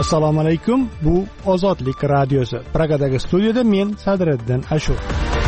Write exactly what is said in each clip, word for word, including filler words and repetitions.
Assalomu alaykum. Bu Ozodlik radiosi. Pragadagi studiyada men Sadriddin Ashur.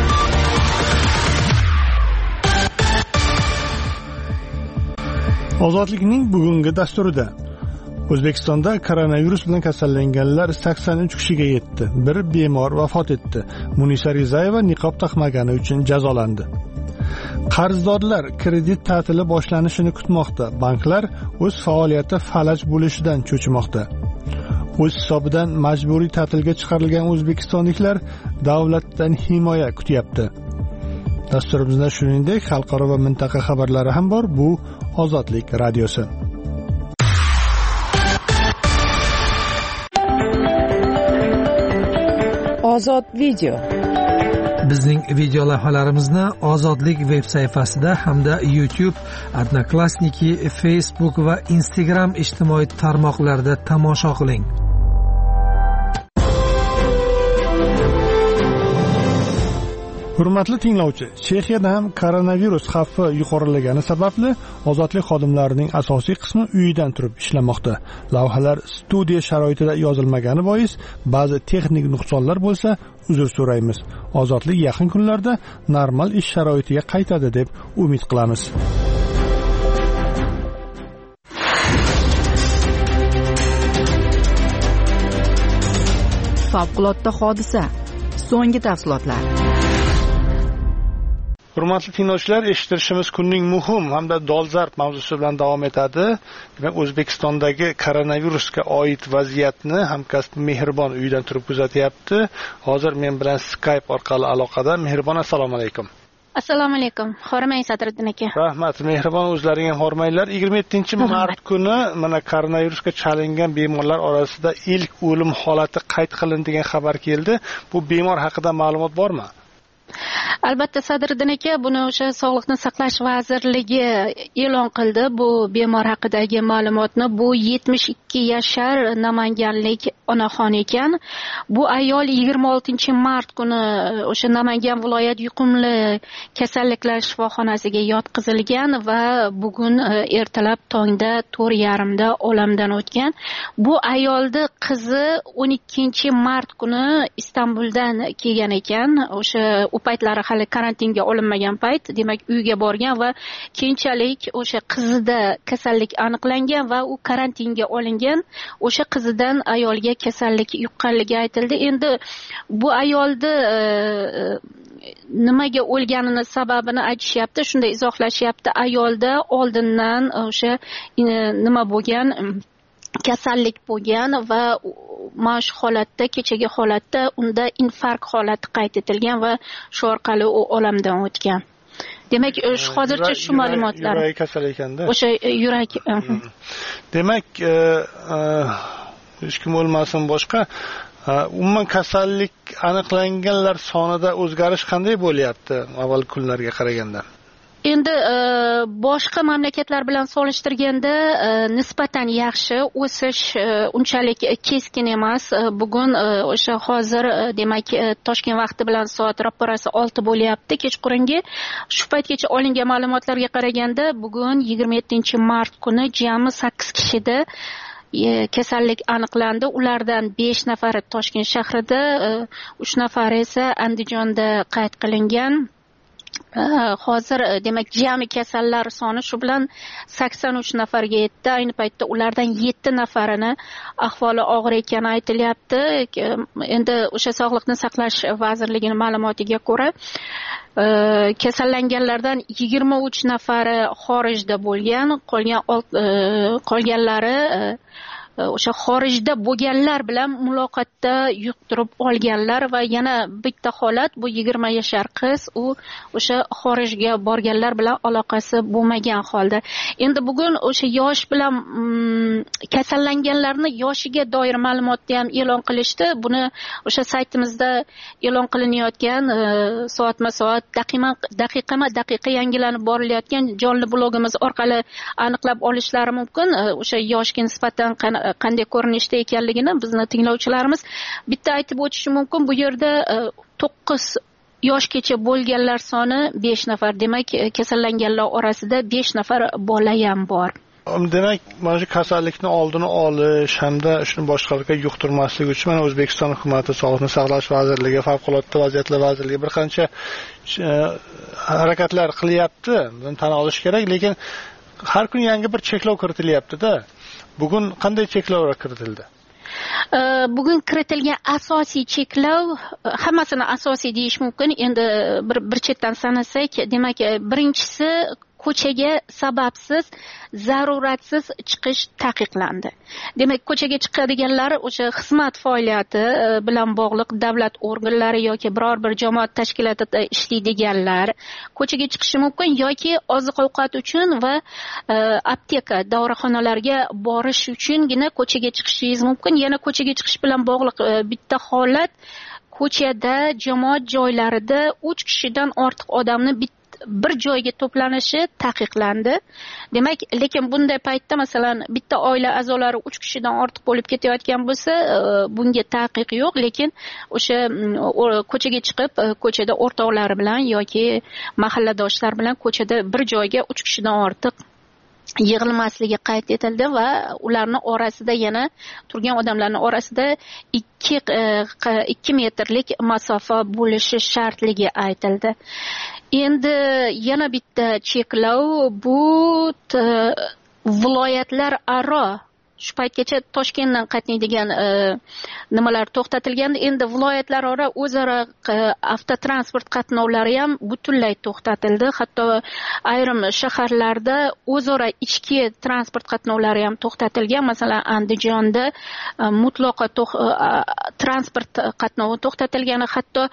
Ozodlikning bugungi dasturida O'zbekistonda koronavirus bilan kasallanganlar sakson uch kishiga yetdi. Bir bemor vafot etdi. Munisa Rizayeva niqob taqmagani uchun jazolandi. Qarzdorlar kredit ta'tili boshlanishini kutmoqda. Banklar o'z faoliyati falaj bo'lishidan cho'chimoqda. O'z hisobidan majburiy ta'tilga chiqarilgan o'zbekistonliklar davlatdan himoya kutyapti. Dasturimizda shuningdek xalqaro va mintaqa xabarlari ham bor. Bu Ozodlik radiosi. Ozod video. Bizning video lavhalarimizni Ozodlik veb sayfasida hamda YouTube, Odnoklassniki, Facebook va Instagram ijtimoiy tarmoqlarida tomosha qiling. Hurmatli tinglovchi, Chexiyada ham koronavirus xavfi yuqorilagani sababli ozodlik xodimlarining asosiy qismi uyidan turib ishlamoqda. Lavhalar studiya sharoitida yozilmagani bois ba'zi texnik nuqsonlar bo'lsa, uzr so'raymiz. Ozodlik yaqin kunlarda normal ish sharoitiga qaytadi deb umid qilamiz. Favqulodda hodisa. So'nggi tafsilotlar. Hurmatli tinglovchilar, eshittirishimiz kunning muhim hamda dolzarb mavzusi bilan davom etadi. Demak, O'zbekistondagi koronavirusga oid vaziyatni hamkasb Mehribon uydan turib kuzatyapti. Hozir men bilan Skype orqali aloqada. Mehribon, assalomu alaykum. Assalomu alaykum. Hormang Sadriddin aka. Rahmat, Mehribon, o'zlaring ham hormanglar. yigirma yettinchi mart kuni mana koronavirusga chalingan bemorlar orasida ilk o'lim holati qayd qilindi degan xabar keldi. Bu bemor haqida ma'lumot bormi? Albatta Sadriddin aka, buni o'sha Sog'liqni saqlash vazirligi e'lon qildi. Bu bemor haqidagi ma'lumotni. Bu yetmish ikki yashar namanganlik onaxon ekan. Bu ayol yigirma oltinchi mart kuni o'sha Namangan viloyat yuqumli kasalliklar shifoxonasiga yotqizilgan va bugun ertalab tongda to'rt yarim da olamdan o'tgan. Bu ayolning qizi o'n ikkinchi mart kuni Istanbuldan kelgan ekan. O'sha u paytlari hali karantinga olinmagan payt, demak uyga borgan va keyinchalik o'sha qizida kasallik aniqlangan va u karantinga olingan. O'sha qizidan ayolga kasallik yuqqanligi aytildi. Endi bu ayolni e, nimaga o'lganini sababini aytishyapti, shunda izohlashyapti. Ayolda oldindan o'sha e, nima bo'lgan, kasallik bo'lgan va mana shu holatda, kechagi holatda unda infarkt holati qayd etilgan va shu orqali u olamdan o'tgan. Demak, shu hozircha shu ma'lumotlar. Yurak kasal ekanda. O'sha yurak. Demak, hech kim o'lmasin boshqa. Umuman kasallik aniqlanganlar sonida o'zgarish qanday bo'lyapti avval kunlarga qaraganda? Endi boshqa mamlakatlar bilan solishtirganda nisbatan yaxshi, o'sish unchalik keskin emas. Bugun o'sha hozir demak Toshkent vaqti bilan soat ro'parasi olti bo'lyapti kechqurungi. Shu paytgacha olingan ma'lumotlarga qaraganda bugun yigirma yettinchi mart kuni jami sakkiz kishida kasallik aniqlandi. Ulardan besh nafari Toshkent shahrida, uch nafari esa Andijonda qayd qilingan. Hozir demak jami kasallar soni shu bilan sakson uch nafarga yetdi. Ayni paytda ulardan yetti nafarini ahvoli og'ir ekani aytilyapti. Endi o'sha Sog'liqni saqlash vazirligining ma'lumotiga ko'ra, kasallanganlardan yigirma uch nafari xorijda bo'lgan, qolgan qolganlari o'sha xorijda bo'lganlar bilan muloqotda yuqtirib olganlar va yana bitta holat, bu yigirma yashar qiz, u o'sha xorijga borganlar bilan aloqasi bo'lmagan holda. Endi bugun o'sha yosh bilan kasallanganlarni yoshiga doir ma'lumotni ham e'lon qilishdi. Buni o'sha saytimizda e'lon qilinayotgan soatma-soat, daqiqama-daqiqa yangilanib borilayotgan jonli blogimiz orqali aniqlab olishlari mumkin. O'sha yoshga nisbatan qanday ko'rinishda ekanligini bizni tinglovchilarimiz bitta aytib o'tishi mumkin. Bu yerda to'qqiz yoshgacha bo'lganlar soni besh nafar. Demak, kasallanganlar orasida besh nafar bola ham bor. Demak, mana shu kasallikni oldini olish hamda shuni boshqalarga yuqtirmaslik uchun mana O'zbekiston hukumati Sog'liqni saqlash vazirligi, Favqulodda vaziyatlar vazirligi bir qancha harakatlar qilyapti. Buni tan olish kerak, lekin har kun yangi bir cheklov kiritilyapti-da. Bugun qanday cheklovlar kiritildi? Bugun kiritilgan asosiy cheklov, hammasini asosiy deyish mumkin. Endi bir bir chetdan sanasak, demak, birinchisi ko'chaga sababsiz, zaruratsiz chiqish taqiqlandi. Demak, ko'chaga chiqadiganlar o'sha xizmat faoliyati bilan bog'liq davlat organlari yoki biror bir jamoat tashkilotida ishlaydiganlar ko'chaga chiqishi mumkin yoki oziq-ovqat uchun va apteka, davoxonalarga borish uchungina ko'chaga chiqishingiz mumkin. Yana ko'chaga chiqish bilan bog'liq bitta holat, ko'chada, jamoat joylarida uch kishidan ortiq odamni bitta bir joyga to'planishi taqiqlandi. Demak, lekin bunday paytda masalan bitta oila a'zolari uch kishidan ortiq bo'lib ketayotgan bo'lsa, bunga taqiq yo'q, lekin o'sha ko'chaga chiqib, ko'chada o'rtoqlari bilan yoki mahalladoshlar bilan ko'chada bir joyga uch kishidan ortiq yig'ilmasligi qayd etildi va ularni orasida yana turgan odamlarning orasida ikki ikki metrlik masofa bo'lishi shartligi aytildi. Endi yana bitta cheklov bu viloyatlar aro shu paytgacha Toshkentdan qatnaydigan nimalar to'xtatilgandi. Endi viloyatlar aro o'zaro avtotransport qatnovlari ham butunlay to'xtatildi. Hatto ayrim shaharlarda o'zaro ichki transport qatnovlari ham to'xtatilgan. Masalan, Andijonda mutlaqo transport qatnovi to'xtatilgani, hatto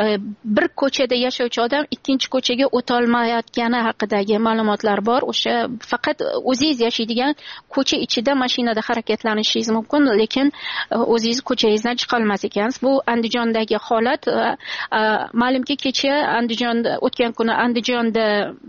bir ko'chada yashovchi odam ikkinchi ko'chaga o'ta olmayotgani haqidagi ma'lumotlar bor. O'sha faqat o'zingiz yashaydigan ko'cha ichida mashina harakatlaninishingiz mumkin, lekin o'zingiz ko'changizdan chiqa olmas ekansiz. Bu Andijondagi holat. Ma'lumki, kecha Andijonda o'tgan kuni Andijonda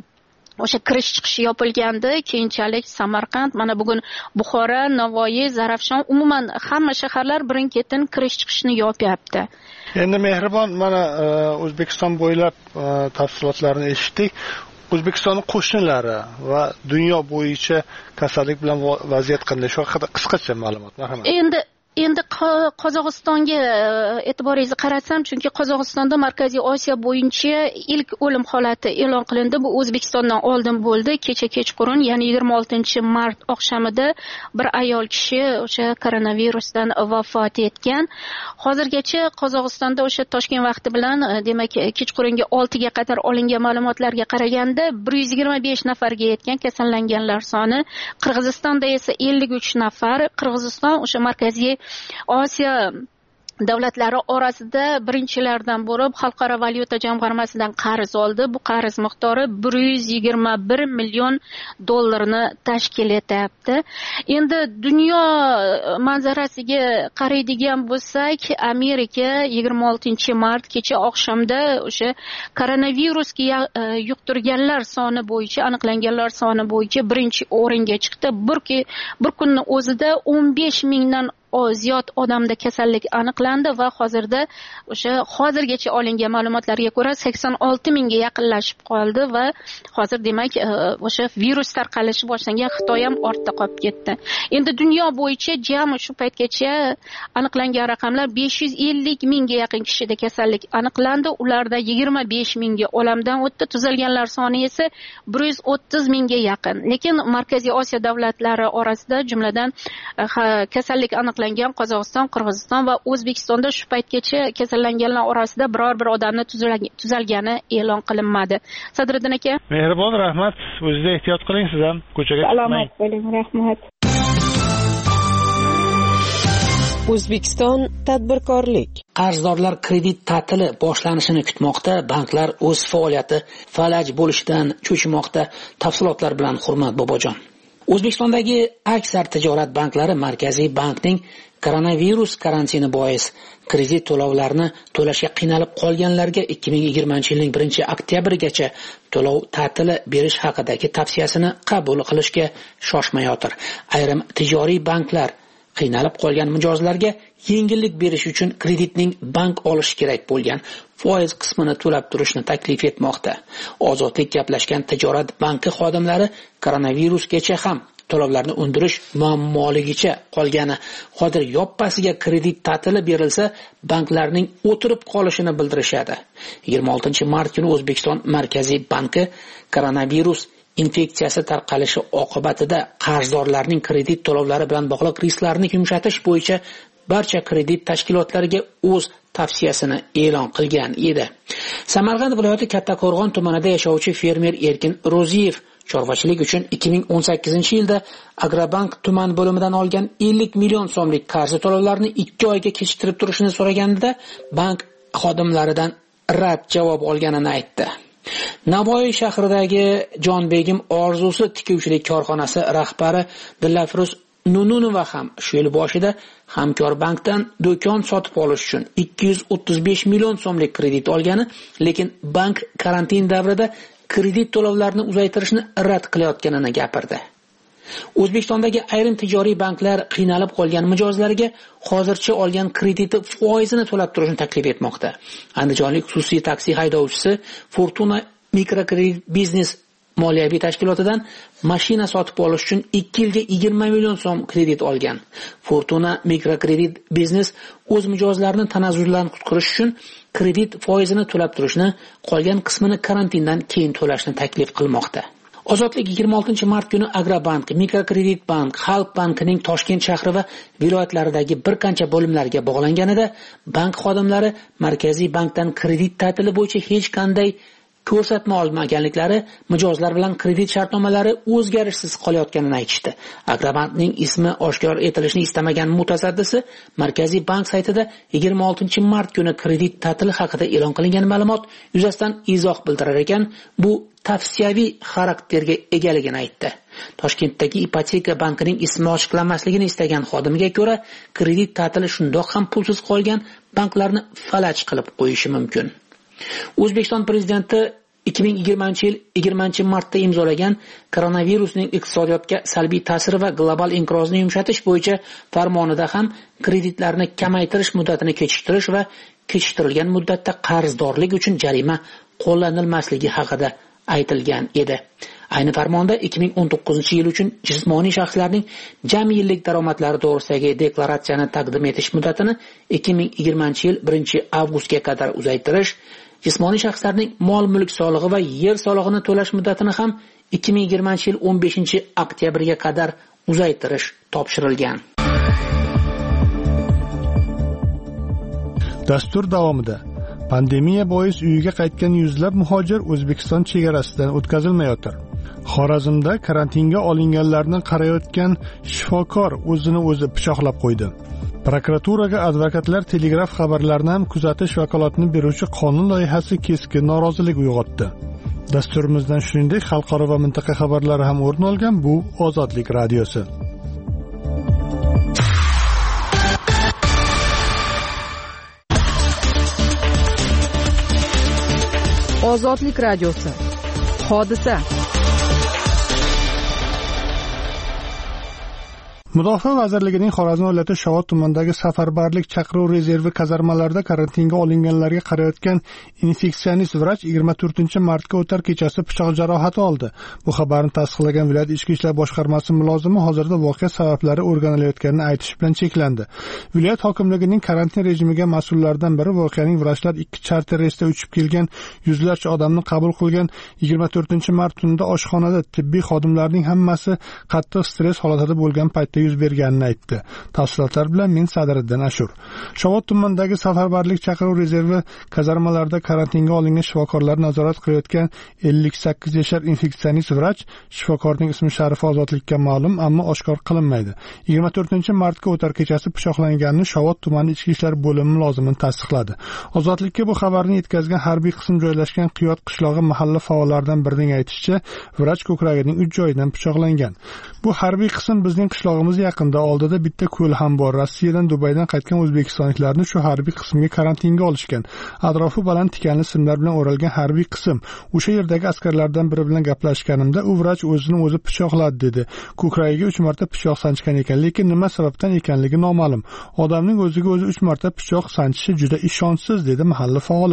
o'sha kirish chiqishi yopilgandi, keyinchalik Samarqand, mana bugun Buxoro, Navoiy, Zarafshon, umuman hamma shaharlar birin-ketin kirish chiqishni yopyapti. Endi mehribon, mana O'zbekiston bo'ylab tafsilotlarni eshitdik. O'zbekistonning qo'shnilari va dunyo bo'yicha kasallik bilan vaziyat qanday? Shu haqida qisqacha ma'lumot, marhamat. Endi Endi Qozog'istonga e'tiboringizni qaratsam, chunki Qozog'istonda Markaziy Osiyo bo'yicha ilk o'lim holati e'lon qilindi. Bu O'zbekistondan oldin bo'ldi. Kecha kechqurun, ya'ni yigirma oltinchi mart oqshomida bir ayol kishi o'sha koronavirusdan vafot etgan. Hozirgacha Qozog'istonda o'sha Toshkent vaqti bilan, demak, kechqurungi oltiga qadar olingan ma'lumotlarga qaraganda bir yuz yigirma besh nafarga yetgan kasallanganlar soni. Qirg'izistonda esa ellik uch nafar. Qirg'iziston o'sha Markaziy Osiyo davlatlari orasida birinchilardan bo'lib Xalqaro valyuta jamg'armasidan qarz oldi. Bu qarz miqdori bir yuz yigirma bir million dollarni tashkil etyapti. Endi dunyo manzarasiga qaraydigan bo'lsak, Amerika yigirma oltinchi mart kecha oqshomda o'sha koronavirusga yuqtirganlar soni bo'yicha, aniqlanganlar soni bo'yicha birinchi o'ringa chiqdi. Bir bir kunning o'zida o'n besh mingdan ziyod odamda kasallik aniqlandi va hozirda o'sha hozirgacha olingan ma'lumotlarga ko'ra sakson olti mingga yaqinlashib qoldi va hozir demak o'sha virus tarqalishi boshlangan Xitoy ham ortda qolib ketdi. Endi dunyo bo'yicha jami shu paytgacha aniqlangan raqamlar besh yuz ellik mingga yaqin kishida kasallik aniqlandi. Ularda yigirma besh mingi olamdan o'tdi. Tuzalganlar soni esa bir yuz o'ttiz mingga yaqin. Lekin Markaziy Osiyo davlatlari orasida, jumladan kasallik aniq Qozog'iston, Qirg'iziston va O'zbekistonda shu paytgacha kasallanganlar orasida biror bir odamni tuzalgani e'lon qilinmadi. Sadriddin aka, mehribon, rahmat. O'zingiz ehtiyot qiling, siz ham ko'chaga chiqmang. Salomat bo'ling, rahmat. O'zbekiston tadbirkorlik. Qarzdorlar kredit ta'tili boshlanishini kutmoqda, banklar o'z faoliyati falaj bo'lishidan cho'chimoqda. Tafsilotlar bilan Hurmat Bobojon. O'zbekistondagi aksar tijorat banklari Markaziy bankning koronavirus karantini bois kredit to'lovlarini to'lashga qiynalib qolganlarga ikki ming yigirmanchi yilning birinchi oktyabrigacha to'lov ta'tili berish haqidagi tavsiyasini qabul qilishga shoshmayotir. Ayrim tijoriy banklar qiynalib qolgan mijozlarga yengillik berish uchun kreditning bank olish kerak bo'lgan foiz qismini to'lab turishni taklif etmoqda. Ozodlik gaplashgan tijorat banki xodimlari koronavirusgacha ham to'lovlarni undirish muammoligicha qolgani, hozir yoppasiga kredit ta'tili berilsa, banklarning o'tirib qolishini bildirishadi. yigirma oltinchi mart kuni O'zbekiston Markaziy banki koronavirus infeksiyasi tarqalishi oqibatida qarzdorlarning kredit to'lovlari bilan bog'liq risklarni yumshatish bo'yicha barcha kredit tashkilotlariga o'z tavsiyasini e'lon qilgan edi. Samarqand viloyati Kattaqo'rg'on tumanida yashovchi fermer Erkin Ro'ziyev chorvachilik uchun ikki ming o'n sakkizinchi yilda Agrobank tuman bo'limidan olgan ellik million so'mlik qarz to'lovlarini ikki oyga kechiktirib turishini so'raganida bank xodimlaridan rad javob olganini aytdi. Navoiy shahridagi Jonbegim Orzusi tikuvchilik korxonasi rahbari Dilafruz Nununova ham shu yil boshida Hamkorbankdan do'kon sotib olish uchun ikki yuz o'ttiz besh million so'mlik kredit olgani, lekin bank karantin davrida kredit to'lovlarini uzaytirishni rad qilayotganini gapirdi. O'zbekistondagi ayrim tijoriy banklar qiynalib qolgan mijozlarga hozircha olgan krediti foizini to'lab turishni taklif etmoqda. Andijonlik xususiy taksi haydovchisi Fortuna mikrokredit biznes moliyaviy tashkilotidan mashina sotib olish uchun ikki yilga yigirma million so'm kredit olgan. Fortuna mikrokredit biznes o'z mijozlarini tanazzuldan qutqarish uchun kredit foizini to'lab turishni, qolgan qismini karantindan keyin to'lashni taklif qilmoqda. Ozodlik yigirma oltinchi mart kuni Agrobank, Mikrokredit bank, Xalq bankining Toshkent shahri va viloyatlaridagi bir qancha bo'limlarga bog'langanida bank xodimlari Markaziy bankdan kredit ta'tili bo'yicha hech qanday ko'rsatma olmaganliklari, mijozlar bilan kredit shartnomalari o'zgarishsiz qolayotganini aytishdi. Agrobankning ismi oshkor etilishini istamagan mutasaddisi Markaziy bank saytida yigirma oltinchi mart kuni kredit ta'tili haqida e'lon qilingan ma'lumot yuzasidan izoh bildirar ekan, bu tavsiyaviy xarakterga egaligini aytdi. Toshkentdagi Ipoteka bankining ismi ochiqlanmasligini istagan xodimiga ko'ra, kredit ta'tili shundoq ham pulsiz qolgan banklarni falaj qilib qo'yishi mumkin. O'zbekiston prezidenti ikki ming yigirmanchi yil yigirmanchi martda imzolagan koronavirusning iqtisodiyotga salbiy ta'siri va global inqirozni yumshatish bo'yicha farmonida ham kreditlarni kamaytirish muddatini kechiktirish va kechiktirilgan muddatda qarzdorlik uchun jarima qo'llanilmasligi haqida aytilgan edi. Ayni farmonda ikki ming o'n to'qqizinchi yil uchun jismoniy shaxslarning jami yillik daromadlari to'g'risidagi deklaratsiyani taqdim etish muddatini ikki ming yigirmanchi yil birinchi avgustga qadar uzaytirish, jismoniy shaxslarning mol-mulk solig'i va yer solig'ini to'lash muddatini ham ikki ming yigirmanchi yil o'n beshinchi oktyabrga qadar uzaytirish topshirilgan. Dastur davomida pandemiya bois uyiga qaytgan yuzlab muhojir O'zbekiston chegarasidan o'tkazilmayotir. Xorazmda karantinga olinganlarni qarayotgan shifokor o'zini o'zi pichoqlab qo'ydi. Prokuraturaga advokatlar telegraf xabarlarini ham kuzatish vakolatini beruvchi qonun loyihasi keskin norozilik uyg'otdi. Dasturimizdan shuningdek xalqaro va mintaqa xabarlari ham o'rin olgan. Bu Ozodlik radiosi. Ozodlik radiosi. Hodisa. Mudofaa vazirligining Xorazm viloyati Shovot tumanidagi safarbarlik chaqiruv rezervi kazarmalarida karantinga olinganlarga qarayotgan infeksionist vrach yigirma to'rtinchi martga o'tar kechasi pichoq jarohati oldi. Bu xabarni tasdiqlagan viloyat ichki ishlar boshqarmasi mulozimi hozirda voqea sabablari o'rganilayotganini aytish bilan cheklandi. Viloyat hokimligining karantin rejimiga mas'ullaridan biri voqeaning vrachlar ikki charter reysda uchib kelgan yuzlarcha odamni qabul qilgan yigirma to'rtinchi mart tunida oshxonada tibbiy xodimlarning hammasi qattiq stress holatida bo'lgan paytda yuz berganini aytdi. Tafsilotlar bilan men Sadriddin Ashur. Shovot tumanidagi safarbarlik chaqiruv rezervi kazarmalarida karantinga olingan shifokorlarni nazorat qilayotgan ellik sakkiz yashar infeksionist vrach, shifokorning ismi Sharif Ozodlikka ma'lum, ammo oshkor qilinmaydi. yigirma to'rtinchi martga o'tar kechasi pichoqlanganini Shovot tumani ichki ishlar bo'limi mulozimi tasdiqladi. Ozodlikka bu xabarni yetkazgan harbiy qism joylashgan Qiyot qishlog'i mahalla faollaridan birining aytishicha, vrach ko'kragining uch joyidan pichoqlangan. Bu harbiy qism bizning qishlog'imiz yaqinda, oldida bitta ko'l ham bor. Rossiyadan, Dubaydan qaytgan o'zbekistonliklarni shu harbiy qismga karantinga olishgan. Atrofi baland tikanli simlar bilan o'ralgan harbiy qism. O'sha yerdagi askarlardan biri bilan gaplashganimda u vrach o'zini o'zi pichoqladi dedi. Ko'kragiga uch marta pichoq sanchgan ekan, lekin nima sababdan ekanligi noma'lum. Odamning o'ziga o'zi uch marta pichoq sanchishi juda ishonchsiz dedi mahalla faoli.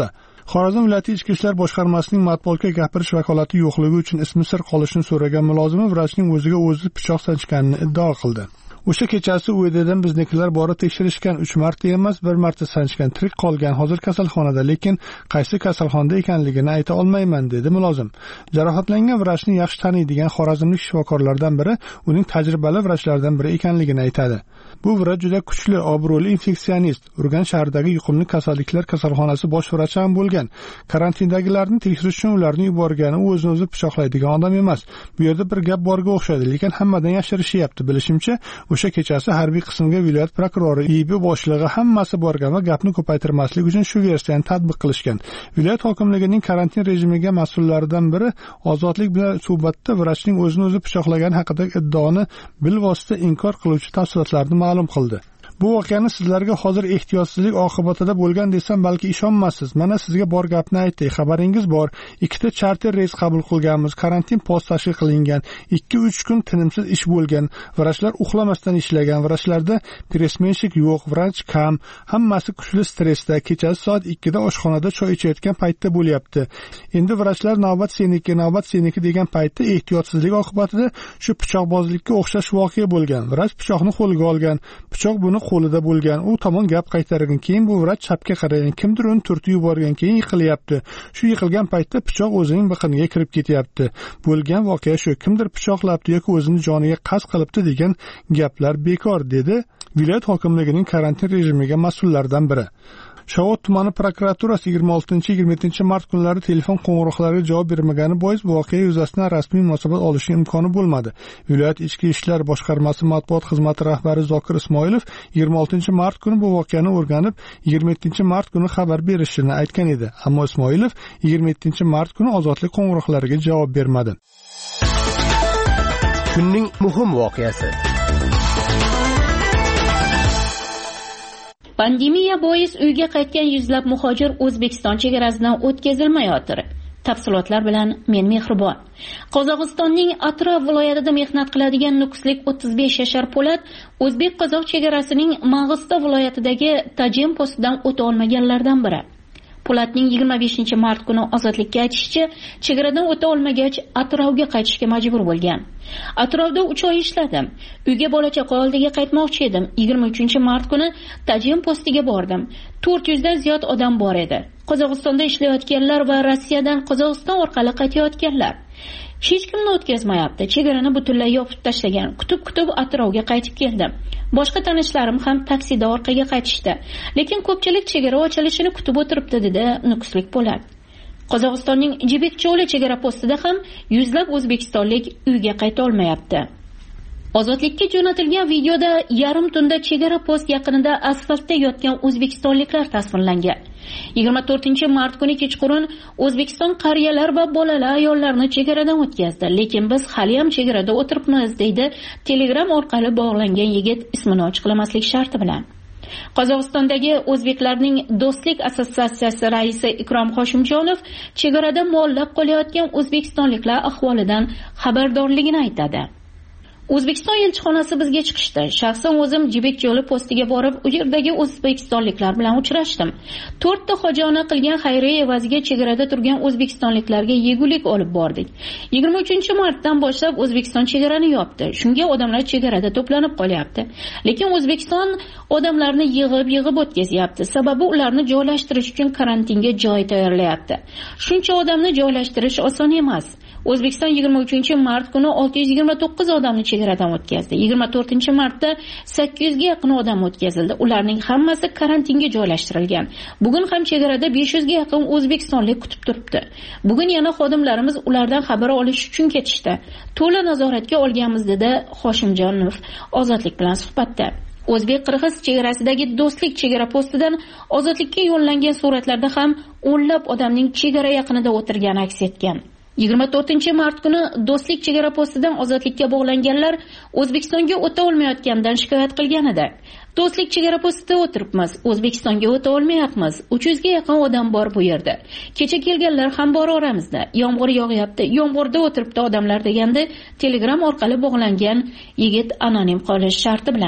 Xorazm viloyati ichki ishlar boshqarmasining matbuotga gapirish vakolati yo'qligi uchun ismi sir qolishini so'ragan mulozimi vrachning o'ziga o'zi pichoq sanchganini iddao qildi. O'sha kechasi U E D'dan biznikilar borib tekshirishgan, uch marta emas, bir marta sanchgan, tirik qolgan, hozir kasalxonada, lekin qaysi kasalxonada ekanligini ayta olmayman, dedi mulozim. Jarohatlangan vrachni yaxshi taniydigan xorazmlik shifokorlardan biri uning tajribali vrachlardan biri ekanligini aytadi. Bu vrach juda kuchli, obro'li infeksionist, Urganch shahridagi yuqumli kasalliklar kasalxonasi bosh vrachi ham bo'lgan. Karantindagilarni tekshirish uchun ularni yuborgani u o'zini o'zi pichoqlaydigan odam emas. Bu yerda bir gap borga o'xshaydi, lekin hammadan yashirishyapti. Bilishimcha, o'sha kechasi harbiy qismga viloyat prokurori, I B boshlig'i hammasi borgan va gapni ko'paytirmaslik uchun shu versiyani tatbiq qilishgan. Viloyat hokimligining karantin rejimiga mas'ullaridan biri Ozodlik bilan suhbatda vrachning o'zini o'zi pichoqlagani haqidagi iddaoni bilvosita inkor qiluvchi tafsilotlarni ma'lum qildi. Bu voqeani sizlarga hozir ehtiyotsizlik oqibatida bo'lgan desam balki ishonmassiz. Mana sizga bor gapni aytay. Xabaringiz bor. Ikkita charter reys qabul qilganmiz. Karantin post tashkil qilingan. ikki uch kun tinimsiz ish bo'lgan. Vrachlar uxlamasdan ishlagan. Vrachlarda pressmenshik yo'q, vrach kam. Hammasi kuchli stressda. Kechasi soat ikkida oshxonada choy ichayotgan paytda bo'lyapti. Endi vrachlar navbat seniki, navbat seniki degan paytda ehtiyotsizlik oqibatida shu pichoqbozlikka o'xshash voqea bo'lgan. Vrach pichoqni qo'lga olgan. Pichoq buni qo'lida bo'lgan. U tomon gap qaytargan. Keyin bu vrach chapga qaragan. Kimdir uni turtib yuborgan. Keyin yiqilyapti. Shu yiqilgan paytda pichoq o'zining biqiniga kirib ketyapti. Bo'lgan voqea shu. Kimdir pichoqlabdi yoki o'zini joniga qasd qilibdi degan gaplar bekor, dedi viloyat hokimligining karantin rejimiga mas'ullardan biri. Shovot tumani prokuraturasi yigirma oltinchi yigirma yettinchi mart kunlari telefon qo'ng'iroqlariga javob bermagani bois voqea yuzasidan rasmiy munosabat olish imkoni bo'lmadi. Viloyat ichki ishlar boshqarmasi matbuot xizmati rahbari Zokir Ismoilov yigirma oltinchi mart kuni bu voqeani o'rganib, yigirma yettinchi mart kuni xabar berishini aytgan edi. Ammo Ismoilov yigirma yettinchi mart kuni Ozodlik qo'ng'iroqlariga javob bermadi. Kunning muhim voqeasi. Pandemiya bois uyga qaytgan yuzlab muhojir O'zbekiston chegarasidan o'tkazilmayotir. Tafsilotlar bilan men Mehribon. Qozog'istonning atrof viloyatida mehnat qiladigan nukuslik o'ttiz besh yashar Po'lat o'zbek-qozoq chegarasining Mang'istov viloyatidagi Tajem postidan o'ta olmaganlardan biri. Po'latning yigirma beshinchi mart kuni ozodlikka aytishicha, chegaradan o'ta olmagach, atrofga qaytishga majbur bo'lgan. Atrofda uch oy ishladim. Uyga bola-chaqa oldiga qaytmoqchi edim. yigirma uchinchi mart kuni Tajem postiga bordim. to'rt yuz dan ziyod odam bor edi. Qozog'istonda ishlayotganlar va Rossiyadan Qozog'iston orqali qaytayotganlar. Hech kimni o'tkazmayapti. Chegarani butunlay yopib tashlagan. Kutib-kutib atrofga qaytib keldim. Boshqa tanishlarim ham taksida orqaga qaytishdi. Lekin ko'pchilik chegara ochilishini kutib o'tiribdi, dedi nukuslik Po'lat. Qozog'istonning Jibekcho'li chegara postida ham yuzlab o'zbekistonlik uyga qayta olmayapti. Ozodlikka jo'natilgan videoda yarim tunda chegara post yaqinida asfaltda yotgan o'zbekistonliklar tasvirlangan. yigirma to'rtinchi mart kuni kechqurun O'zbekiston qariyalar va bolalar ayollarni chegaradan o'tkazdi, lekin biz hali ham chegarada o'tiribmiz, deydi Telegram orqali bog'langan yigit ismini ochiqlamaslik sharti bilan. Qozog'istondagi o'zbeklarning do'stlik assotsiatsiyasi raisi Ikrom Hoshimjonov chegarada mollab qolayotgan o'zbekistonliklar ahvolidan xabardorligini aytadi. O'zbekiston elchixonasi bizga chiqishdi. Shaxsan o'zim Jibekcho'li postiga borib, u yerdagi o'zbekistonliklar bilan uchrashdim. to'rtta xojona qilgan xayriya evaziga chegarada turgan o'zbekistonliklarga yegulik olib bordik. yigirma uchinchi martdan boshlab O'zbekiston chegarani yopdi. Shunga odamlar chegarada to'planib qolyapti. Lekin O'zbekiston odamlarni yig'ib-yig'ib o'tkazyapti. Sababi ularni joylashtirish uchun karantinga joy tayyorlayapti. Shuncha odamni joylashtirish oson emas. O'zbekiston yigirma uchinchi mart kuni olti yuz yigirma to'qqiz odamni chegaradan o'tkazdi. yigirma to'rtinchi martda sakkiz yuzga yaqin odam o'tkazildi. Ularning hammasi karantinga joylashtirilgan. Bugun ham chegarada besh yuzga yaqin o'zbekistonlik kutib turibdi. Bugun yana xodimlarimiz ulardan xabar olish uchun ketishdi. To'la nazoratga olganmiz, dedi Hoshimjonov Ozodlik bilan suhbatda. O'zbek-qirg'iz chegarasidagi do'stlik chegara postidan Ozodlikka yo'llangan suratlarda ham o'nlab odamning chegara yaqinida o'tirgani aks etgan. yigirma to'rtinchi mart kuni do'stlik chegara postidan ozodlikka bog'langanlar O'zbekistonga o'ta olmayotganidan shikoyat qilgan edi. Do'stlik chegara postida o'tiribmiz, O'zbekistonga o'ta olmayapmiz. uch yuzga yaqin odam bor bu yerda. Kecha kelganlar ham bor oramizda. Yomg'ir yog'yapti, yomg'irda o'tiribdi odamlar, deganda Telegram orqali bog'langan yigit anonim qolish sharti bilan.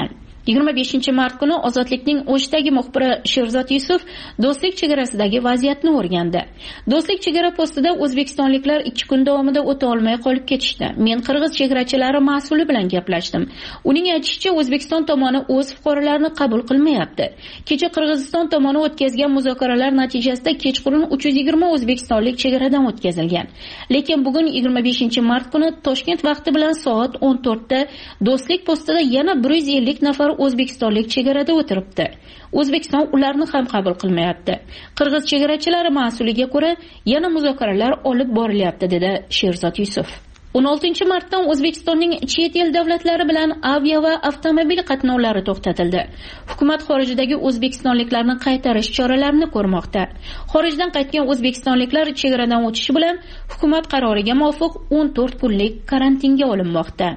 yigirma beshinchi mart kuni Ozodlikning O'shdagi muxbiri Sherzod Yusuf Do'stlik chegarasidagi vaziyatni o'rgandi. Do'stlik chegara postida o'zbekistonliklar ikki kun davomida o'ta olmay qolib ketishdi. Men qirg'iz chegarachilari mas'uli bilan gaplashdim. Uning aytishicha, O'zbekiston tomoni o'z fuqarolarini qabul qilmayapti. Kecha Qirg'iziston tomoni o'tkazgan muzokaralar natijasida kechqurun uch yuz yigirma o'zbekistonlik chegaradan o'tkazilgan. Lekin bugun yigirma beshinchi mart kuni Toshkent vaqti bilan soat o'n to'rtda Do'stlik postida yana bir yuz ellik nafar o'zbekistonlik chegarada o'tiribdi. O'zbekiston ularni ham qabul qilmayapti. Qirg'iz chegarachilari mas'uliga ko'ra, yana muzokaralar olib borilyapti, dedi Sherzod Yusuf. o'n oltinchi martdan O'zbekistonning chet el davlatlari bilan avia va avtomobil qatnovlari to'xtatildi. Hukumat xorijdagi o'zbekistonliklarni qaytarish choralarini ko'rmoqda. Xorijdan qaytgan o'zbekistonliklar chegaradan o'tishi bilan hukumat qaroriga muvofiq o'n to'rt kunlik karantinga olinmoqda.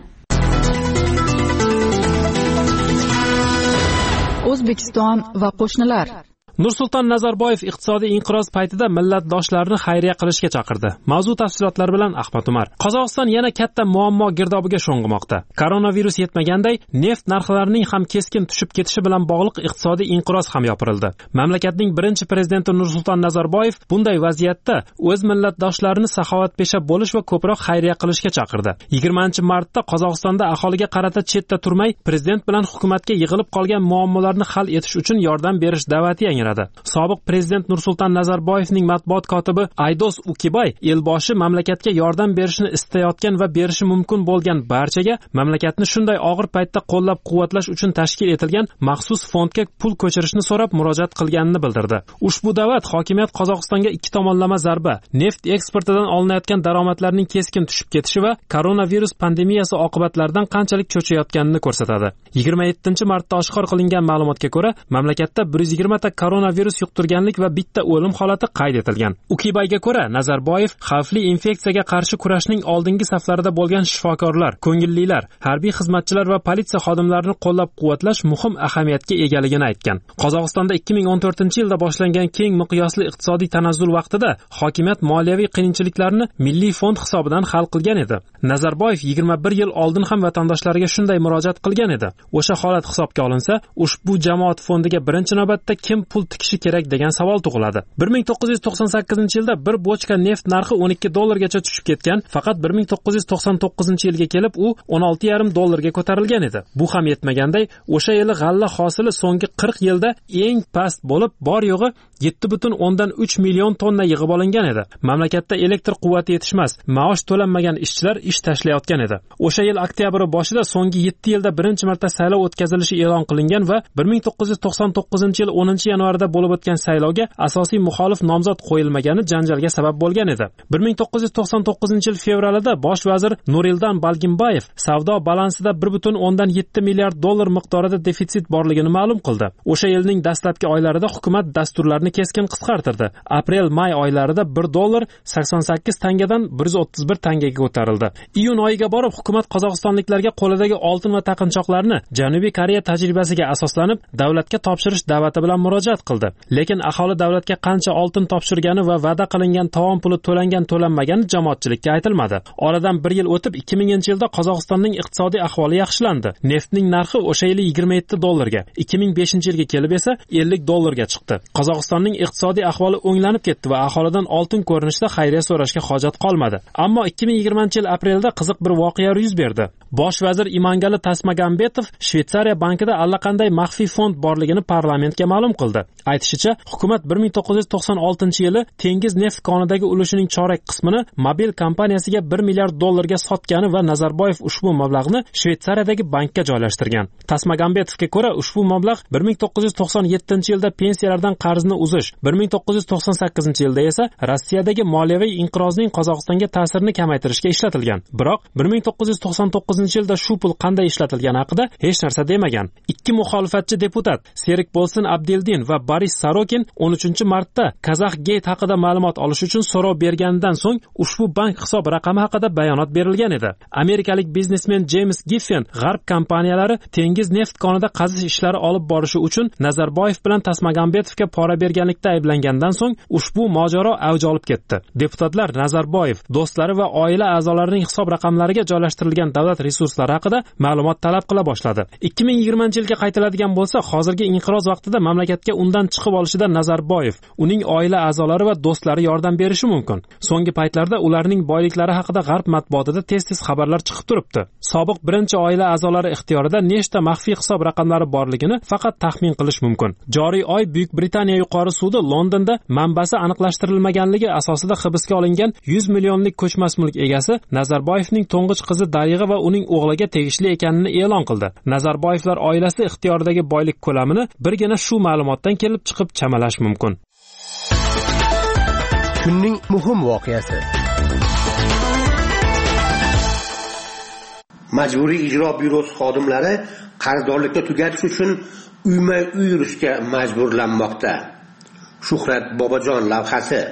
O'zbekiston va qo'shnilar. Nursulton Nazarboyev iqtisodiy inqiroz paytida millatdoshlarini xayriya qilishga chaqirdi. Mavzu tafsilotlari bilan Ahmad Umar. Qozog'iston yana katta muammo girdobiga sho'ng'imoqda. Koronavirus yetmaganday, neft narxlarining ham keskin tushib ketishi bilan bog'liq iqtisodiy inqiroz ham yopirildi. Mamlakatning birinchi prezidenti Nursulton Nazarboyev bunday vaziyatda o'z millatdoshlarini saxovatpesha bo'lish va ko'proq xayriya qilishga chaqirdi. yigirmanchi martda Qozog'istonda aholiga qarata chetda turmay, prezident bilan hukumatga yig'ilib qolgan muammolarni hal etish uchun yordam berish da'vati yangradi. Sobiq prezident Nursulton Nazarboyevning matbuot kotibi Aydos Ukibay elboshi mamlakatga yordam berishni istayotgan va berishi mumkin bo'lgan barchaga mamlakatni shunday og'ir paytda qo'llab-quvvatlash uchun tashkil etilgan maxsus fondga pul ko'chirishni so'rab murojaat qilganini bildirdi. Ushbu da'vat hokimiyat Qozog'istonga ikki tomonlama zarba, neft eksportidan olinayotgan daromadlarning keskin tushib ketishi va koronavirus pandemiyasi oqibatlaridan qanchalik cho'chayotganini ko'rsatadi. yigirma yettinchi martda oshkor qilingan ma'lumotga ko'ra, mamlakatda bir yuz yigirma ta koronavirus yuqtirganlik va bitta o'lim holati qayd etilgan. Ukibayga ko'ra, Nazarboyev xavfli infeksiyaga qarshi kurashning oldingi saflarida bo'lgan shifokorlar, ko'ngillilar, harbiy xizmatchilar va politsiya xodimlarini qo'llab-quvvatlash muhim ahamiyatga egaligini aytgan. Qozog'istonda ikki ming o'n to'rtinchi yilda boshlangan keng miqyosli iqtisodiy tanazzul vaqtida hokimiyat moliyaviy qiyinchiliklarni milliy fond hisobidan hal qilgan edi. Nazarboyev yigirma bir yil oldin ham vatandoshlariga shunday murojaat qilgan edi. O'sha holat hisobga olinsa, ushbu jamoat fondiga birinchi navbatda kim pul tikishi kerak degan savol tug'iladi. bir ming to'qqiz yuz to'qson sakkizinchi yilda bir bochka neft narxi o'n ikki dollargacha tushib ketgan, faqat bir ming to'qqiz yuz to'qson to'qqizinchi yilga kelib u o'n olti yarim dollarga ko'tarilgan edi. Bu ham yetmaganday, o'sha yili g'alla hosili so'nggi qirq yilda eng past bo'lib, bor yo'g'i yetti butun o'ndan uch million tonna yig'ib olingan edi. Mamlakatda elektr quvvati yetishmas, maosh to'lanmagan ishchilar ish tashlayotgan edi. O'sha yil oktyabr boshida so'nggi yetti yilda birinchi marta saylov o'tkazilishi e'lon qilingan va bir ming to'qqiz yuz to'qson to'qqizinchi yil o'ninchi yanvarda bo'lib o'tgan saylovga asosiy muxolif nomzod qo'yilmagani janjalga sabab bo'lgan edi. bir ming to'qqiz yuz to'qson to'qqizinchi yil fevralida bosh vazir Nurildan Balgimbayev savdo balansida bir butun o'ndan yetti milliard dollar miqdorida defitsit borligini ma'lum qildi. O'sha yilning dastlabki oylarida hukumat dasturlarni keskin qisqartirdi. Aprel-may oylarida bir dollar sakson sakkiz tangadan bir yuz o'ttiz bir tangaga ko'tarildi. Iyun oyiga borib hukumat qozog'istonliklarga qo'lidagi oltin va taqinchoqlarni Janubiy Koreya tajribasiga asoslanib davlatga topshirish da'vati bilan murojaat qildi. Lekin aholi davlatga qancha oltin topshirgani va va'da qilingan tovon puli to'langan to'lanmagani jamoatchilikka aytilmadi. Oradan bir yil o'tib ikki minginchi yilda Qozog'istonning iqtisodiy ahvoli yaxshilandi. Neftning narxi o'sha yili yigirma yetti dollarga, ikki ming beshinchi yilga kelib esa ellik dollarga chiqdi. Qozog'istonning iqtisodiy ahvoli o'nglanib ketdi va aholidan oltin ko'rinishda xayriya so'rashga hojat qolmadi. Ammo ikki ming yigirmanchi yil aprelda qiziq bir voqea yuz berdi. Bosh vazir Imangali Tasmagambetov Shveysariya bankida allaqanday maxfiy fond borligini parlamentga ma'lum qildi. Aytishicha, hukumat bir ming to'qqiz yuz to'qson oltinchi yili Tengiz neft konidagi ulushining chorak qismini Mobil kompaniyasiga bir milliard dollarga sotgani va Nazarboyev ushbu mablag'ni Shveysariyadagi bankka joylashtirgan. Tasmagambetovga ko'ra, ushbu mablag' bir ming to'qqiz yuz to'qson yettinchi yilda pensiyalardan qarzni uzish, bir ming to'qqiz yuz to'qson sakkizinchi yilda esa Rossiyadagi moliyaviy inqirozning Qozog'istonga ta'sirini kamaytirishga ishlatilgan. Biroq bir ming to'qqiz yuz to'qson to'qqizinchi yilda shu pul qanday ishlatilgani haqida hech narsa demagan. Ikki muxolifatchi deputat Serik Bolsin Abdeldin va Boris Sorokin o'n uchinchi martda Kazakh Gate haqida ma'lumot olish uchun so'rov berganidan so'ng ushbu bank hisob raqami haqida bayonot berilgan edi. Amerikalik biznesmen James Giffen g'arb kompaniyalari Tengiz neft konida qazish ishlari olib borishi uchun Nazarboyev bilan Tasmagambetovga pora berganlikda ayblangandan so'ng ushbu mojaro avj olib ketdi. Deputatlar Nazarboyev, do'stlari va oila a'zolarining hisob raqamlariga joylashtirilgan davlat resurslari haqida ma'lumot talab qila boshladi. ikki ming yigirmanchi yilga qaytiladigan bo'lsa, hozirgi inqiroz vaqtida mamlakatga undan chiqib olishida Nazarboyev, uning oila a'zolari va do'stlari yordam berishi mumkin. So'nggi paytlarda ularning boyliklari haqida g'arb matbuotida tez-tez xabarlar chiqib turibdi. Sobiq birinchi oila a'zolari ixtiyorida nechta maxfiy hisob raqamlari borligini faqat taxmin qilish mumkin. Joriy oy Buyuk Britaniya yuqori sudi Londonda manbasi aniqlashtirilmaganligi asosida hibsga olingan yuz millionlik ko'chmas mulk egasi Nazarboyevning to'ng'ich qizi Dariga va uning o'g'liga tegishli ekanini e'lon qildi. Nazarboyevlar oilasi ixtiyoridagi boylik ko'lamini birgina shu ma'lumotdan kelib chiqib chamalash mumkin. Kunning muhim voqeasi. Majburiy ijro byurosi xodimlari qarzdorlikni tugatish uchun uyma-uy yurishga majburlanmoqda. Shuhrat Bobojon lavhasi.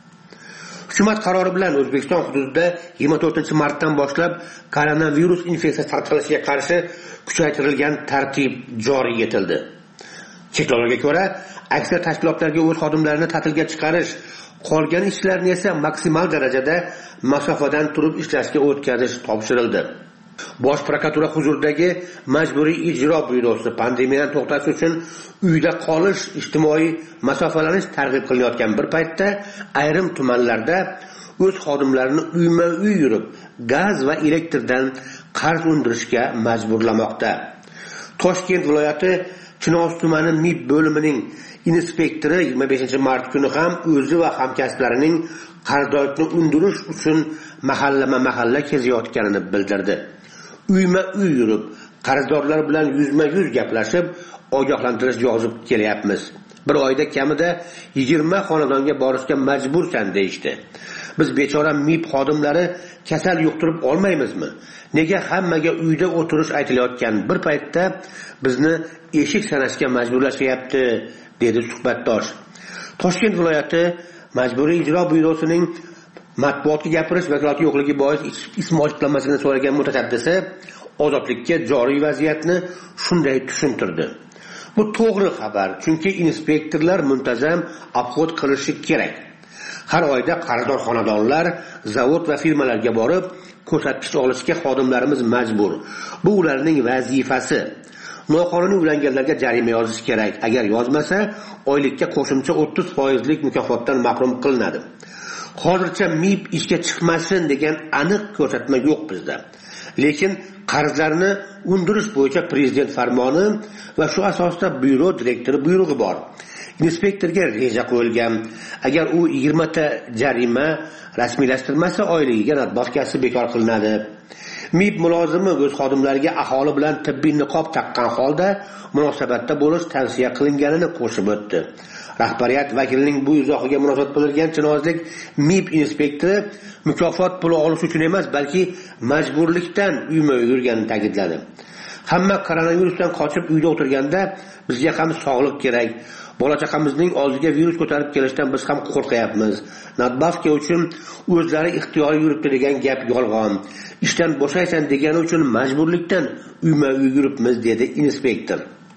Hukumat qarori bilan O'zbekiston hududida yigirma to'rtinchi martdan boshlab koronavirus infeksiyasi tarqalishiga qarshi kuchaytirilgan tartib joriy etildi. Cheklovlarga ko'ra, aksar tashkilotlarga o'z xodimlarini ta'tilga chiqarish, qolgan ishlarni esa maksimal darajada masofadan turib ishlashga o'tkazish topshirildi. Bosh prokuratura huzuridagi Majburiy ijro byurosi pandemiyani to'xtatish uchun uyda qolish, ijtimoiy masofalanish targ'ib qilinayotgan bir paytda ayrim tumanlarda o'z xodimlarini uyma-uy yurib, gaz va elektrdan qarz undirishga majburlamoqda. Toshkent viloyati Chinoz tumani M I B bo'limining inspektori yigirma beshinchi mart kuni ham o'zi va hamkasblarining qarzdorlikni undirish uchun mahallama-mahalla kezayotganini bildirdi. Uyma-uy yurib, qarzdorlar bilan yuzma-yuz gaplashib, ogohlantirish yozib kelyapmiz. Bir oyda kamida yigirma xonadonga borishga majbursan deyishdi. Biz bechora M I B xodimlari kasal yuqtirib olmaymizmi? Nega hammaga uyda o'tirish aytilayotgan bir paytda bizni eshik sanashga majburlashyapti, dedi suhbatdosh. Toshkent viloyati Majburiy ijro byurosining matbuotga gapirish vakolati yo'qligi bois ism ochiqlanmasligini so'ragan mutasaddisi Ozodlikka joriy vaziyatni shunday tushuntirdi. Bu to'g'ri xabar, chunki inspektorlar muntazam obxod qilishi kerak. Har oyda qarzdor xonadonlar, zavod va firmalarga borib, ko'rsatkich olishga xodimlarimiz majbur. Bu ularning vazifasi. Noqonuniy ulanganlarga jarima yozish kerak. Agar yozmasa, oylikka qo'shimcha o'ttiz foizlik mukofotdan mahrum qilinadi. Hozircha M I B ishga chiqmasin degan aniq ko'rsatma yo'q bizda. Lekin qarzlarni undirish bo'yicha prezident farmoni va shu asosda byuro direktori buyrug'i bor. Inspektorga reja qo'yilgan. Agar u yigirma ta jarima rasmiylashtirmasa, oyligiga nadbafkasi bekor qilinadi. M I B mulozimi o'z xodimlariga aholi bilan tibbiy niqob taqqan holda munosabatda bo'lish tavsiya qilinganini qo'shib o'tdi. Rahbariyat vakilining bu izohiga munosabat bildirgan Chinozlik M I B inspektori mukofot puli olish uchun emas, balki majburlikdan uyma-uy yurganini ta'kidladi. Hamma koronavirusdan qochib uyda o'tirganda bizga ham sog'liq kerak. Bola chaqamizning oldiga virus ko'tarib kelishdan biz ham qo'rqyapmiz. Nadbafka uchun o'zlari ixtiyoriy yuribdi degan gap yolg'on. Ishdan bo'shaysan degani uchun majburlikdan uyma-uy yuribmiz, dedi inspektor.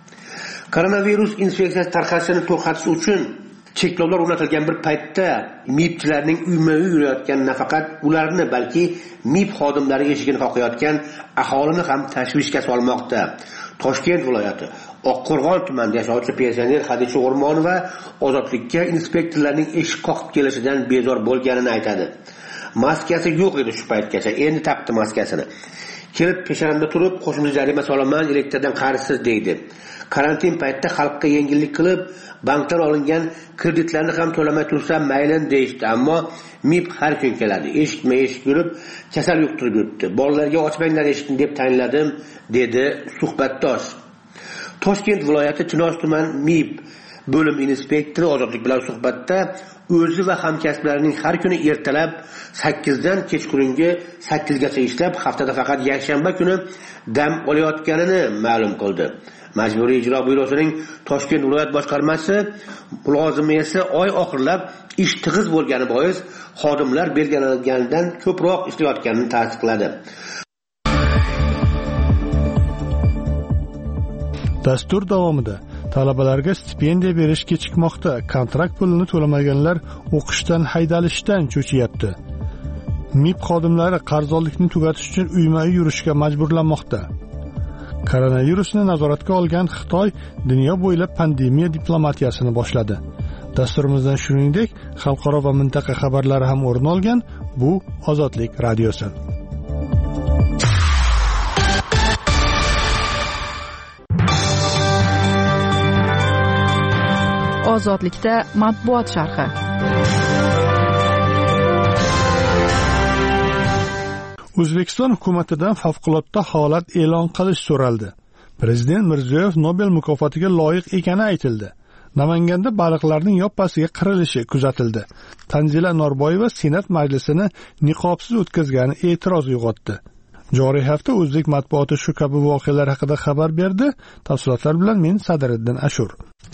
Koronavirus infeksiyasi tarqalishini to'xtatish uchun cheklovlar o'rnatilgan bir paytda M I Bchilarning uyma-uy yurayotgan nafaqat ularni, balki M I B xodimlari eshigini qoqayotgan aholini ham tashvishga solmoqda. Toshkent viloyati Oqqo'rg'on tumanida yashovchi pensioner Xadicha O'rmonova Ozodlikka inspektorlarning eshik qoqib kelishidan bezor bo'lganini aytadi. Maskasi yo'q edi shu paytgacha, endi taqdi maskasini. Kelib peshonamda turib, qo'shimcha jarima solaman, elektrdan qarzsiz deydi. Karantin paytida xalqqa yengillik qilib, bankdan olingan kreditlarni ham to'lamay tursam mayli deydi, ammo M I B har kun keladi. Eshitma-eshik yurib, kasal yuqtirib yuribdi. Bolalarga ochmanglar eshikni deb tayinladim, dedi suhbatdosh. Toshkent viloyati Chinoz tuman M I B bo'lim inspektori Ozodlik bilan suhbatda o'zi va hamkasblarining har kuni ertalab sakkiz dan kechqurungi sakkiz gacha ishlab, haftada faqat yakshanba kuni dam olayotganini ma'lum qildi. Majburiy ijro byurosining Toshkent viloyat boshqarmasi mulozimi esa oy oxirlab ish tig'iz bo'lgani bois xodimlar belgilanganidan ko'proq ishlayotganini tasdiqladi. Dastur davomida talabalarga stipendiya berish kechikmoqda. Kontrakt pulini to'lamaganlar o'qishdan haydalishdan cho'chiyapti. mib xodimlari qarzdorlikni tugatish uchun uyma-uy yurishga majburlanmoqda. Koronavirusni nazoratga olgan Xitoy dunyo bo'ylab pandemiya diplomatiyasini boshladi. Dasturimizdan shuningdek, xalqaro va mintaqa xabarlari ham o'rin olgan. Bu Ozodlik radiosi. Ozodlikda matbuot sharhi. O'zbekiston hukumatidan favqulodda holat e'lon qilish so'raldi. Prezident Mirziyoyev Nobel mukofotiga loyiq ekani aytildi. Namanganda baliqlarning yoppasiga qirilishi kuzatildi. Tanzila Norboyeva Senat majlisini niqobsiz o'tkazgani e'tiroz uyg'otdi. Joriy hafta o'zbek matbuoti shu kabi voqealar haqida xabar berdi. Tafsilotlar bilan men Sadriddin Ashur.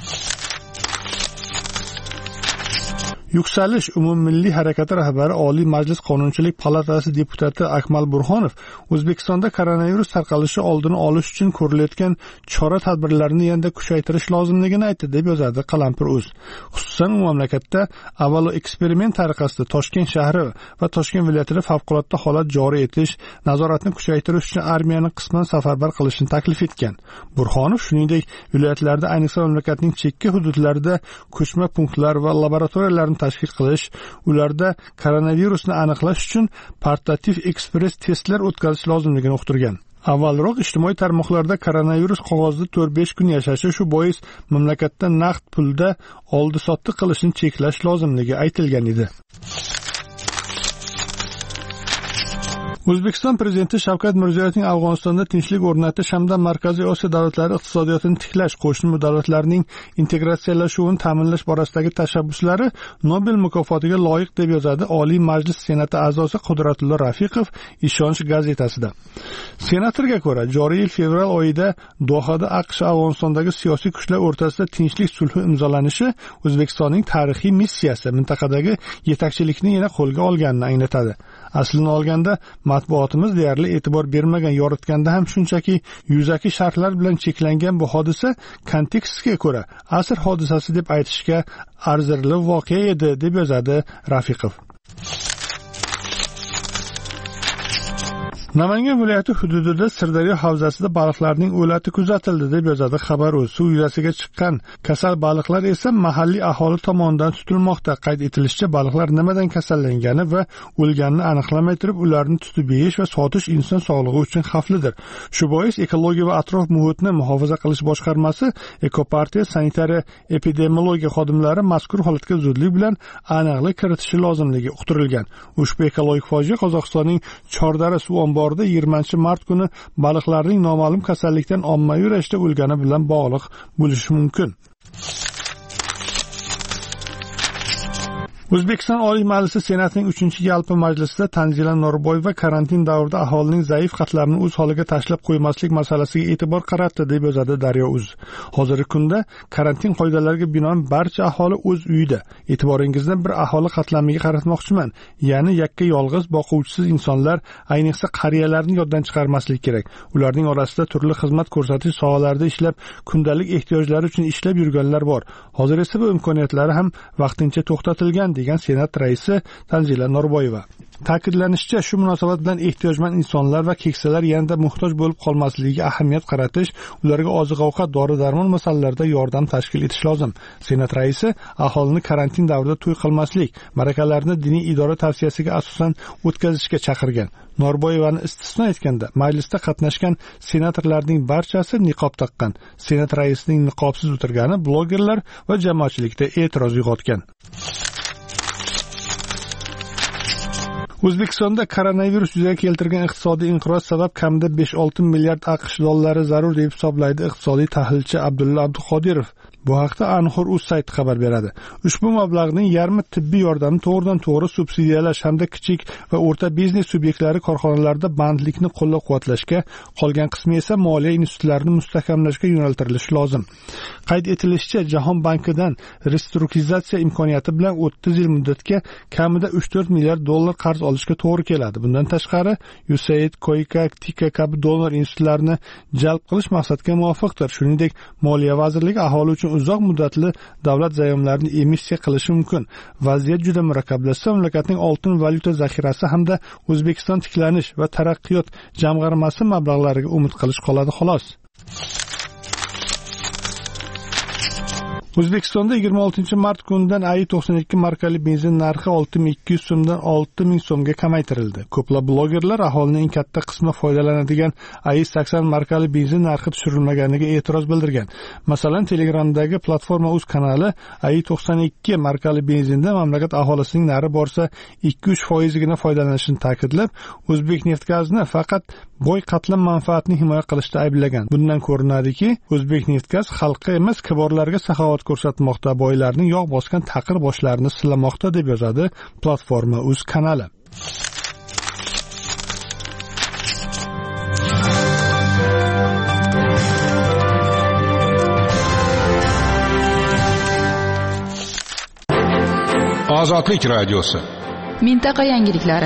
Yuksalish umummilliy harakati rahbari Oliy Majlis Qonunchilik palatasi deputati Akmal Burxonov O'zbekistonda koronavirus tarqalishi oldini olish uchun ko'rilayotgan chora-tadbirlarni yanada kuchaytirish lozimligini aytdi deb yozadi Qalampir.uz. Xususan, mamlakatda avvalo eksperiment tariqasida Toshkent shahri va Toshkent viloyatida favqulodda holat joriy etish, nazoratni kuchaytirish uchun armiyani qisman safarbar qilishni taklif etgan. Burxonov shuningdek, viloyatlarda, ayniqsa mamlakatning chekka hududlarida ko'chma punktlar va laboratoriyalarni tashkil qilish, ularda koronavirusni aniqlash uchun portativ ekspress testlar o'tkazish lozimligini uqtirgan. Avvalroq ijtimoiy tarmoqlarda koronavirus qog'ozda to'rt besh kun yashashi, shu bois mamlakatda naqd pulda oldi-sotdi qilishni cheklash lozimligi aytilgan edi. O'zbekiston prezidenti Shavkat Mirziyoyevning Afg'onistonda tinchlik o'rnatish hamda Markaziy Osiyo davlatlari iqtisodiyotini tiklash, qo'shni davlatlarning integratsiyalashuvini ta'minlash borasidagi tashabbuslari Nobel mukofotiga loyiq deb yozadi Oliy Majlis Senati a'zosi Qudratulla Rafiqov Ishonch gazetasida. Senatorga ko'ra, joriy yil fevral oyida Dohada AQSh Afg'onistondagi siyosiy kuchlar o'rtasida tinchlik sulhi imzolanishi O'zbekistonning tarixiy missiyasi, mintaqadagi yetakchilikni yana qo'lga olganini anglatadi. Aslini olganda matbuotimiz deyarli e'tibor bermagan, yoritganda ham shunchaki yuzaki sharhlar bilan cheklangan bu hodisa kontekstiga ko'ra asr hodisasi deb aytishga arzirli voqea edi deb yozadi Rafiqov. Namangan viloyati hududida Sirdaryo havzasida baliqlarning o'lati kuzatildi deb yozadi Xabar.uz. Suv yuzasiga chiqqan kasal baliqlar esa mahalliy aholi tomonidan tutilmoqda. Qayd etilishicha, baliqlar nimadan kasallangani va o'lganini aniqlamay turib, ularni tutib yeyish va sotish inson sog'lig'i uchun xavflidir. Shu bois ekologiya va atrof muhitni muhofaza qilish boshqarmasi Ekopartiya sanitariya epidemiologiya xodimlari mazkur holatga zudlik bilan aniqlik kiritishi lozimligi uqtirilgan. Ushbu ekologik fojia Qozog'istonning Chordara suv omborida yigirmanchi mart kuni baliqlarning noma'lum kasallikdan ommaviy ravishda o'lgani bilan bog'liq bo'lishi mumkin. O'zbekiston Oliy Majlisi Senatining uchinchi yalpi majlisida Tanzila Norboyeva karantin davrida aholining zaif qatlarini o'z holiga tashlab qo'ymaslik masalasiga e'tibor qaratdi deb yozadi Daryo.uz. Hozirgi kunda karantin qoidalariga binoan barcha aholi o'z uyida. E'tiboringizni bir aholi qatlamiga qaratmoqchiman. Ya'ni yakka yolg'iz boquvchisiz insonlar, ayniqsa qariyalarni yoddan chiqarmaslik kerak. Ularning orasida turli xizmat ko'rsatish sohalarida ishlab, kundalik ehtiyojlari uchun ishlab yurganlar bor. Hozir esa bu imkoniyatlari ham vaqtincha to'xtatilgan degan Senat raisi Tanzila Norboyeva. Ta'kidlanishicha, shu munosabat bilan ehtiyojmand insonlar va keksalar yanada muhtoj bo'lib qolmasligiga ahamiyat qaratish, ularga oziq-ovqat, dori-darmon masalalarida yordam tashkil etish lozim. Senat raisi aholini karantin davrida to'y qilmaslik, ma'rakalarni diniy idora tavsiyasiga asosan o'tkazishga chaqirgan. Norboyevani istisno etganda, majlisda qatnashgan senatorlarning barchasi niqob taqqan. Senat raisining niqobsiz o'tirgani blogerlar va jamoatchilikda e'tiroz uyg'otgan. O'zbekistonda koronavirus yuzaga keltirgan iqtisodiy inqiroz sabab kamida besh olti milliard AQSh dollari zarur deb hisoblaydi iqtisodiy tahlilchi Abdulla Abduqodirov. Bu haqda Anxor.uz sayti xabar beradi. Ushbu mablag'ning yarmi tibbiy yordamni to'g'ridan-to'g'ri subsidiyalash hamda kichik va o'rta biznes subyektlari korxonalarida bandlikni qo'llab-quvvatlashga, qolgan qismi esa moliya institutlarini mustahkamlashga yo'naltirilishi lozim. Qayd etilishicha, Jahon bankidan restrukturizatsiya imkoniyati bilan o'ttiz yil muddatga kamida uch to'rt milliard dollar qarz olishga to'g'ri keladi. Bundan tashqari, U S A I D, Koika, Tika kabi donor institutlarini jalb qilish maqsadga muvofiqdir. Shuningdek, Moliya vazirligi aholi uchun uzoq muddatli davlat zaymlarini emissiya qilishi mumkin. Vaziyat juda murakkablashsa, mamlakatning oltin valyuta zaxirasi hamda O'zbekiston tiklanish va taraqqiyot jamg'armasi mablag'lariga umid qilish qoladi xolos. O'zbekistonda yigirma oltinchi mart kunidan A I to'qson ikki markali benzin narxi olti ming ikki yuz so'mdan olti ming so'mga kamaytirildi. Ko'plab blogerlar aholining eng katta qismi foydalanadigan A I sakson markali benzin narxi tushirilmaganiga e'tiroz bildirgan. Masalan, Telegramdagi platforma o'z kanali A I to'qson ikki markali benzinda mamlakat aholisining nari borsa ikki uch foizigina foydalanishini ta'kidlab, O'zbekneftgazni faqat boy qatlam manfaatni himoya qilishda ayblagan. Bundan ko'rinadiki, O'zbekneftgaz xalqqa emas, kiborlarga saxovat ko'rsatmoqda, boylarning yog' bosgan taqir boshlarini silamoqda, deb yozadi platforma o'z kanali. Ozodlik radiosi. Mintaqa yangiliklari.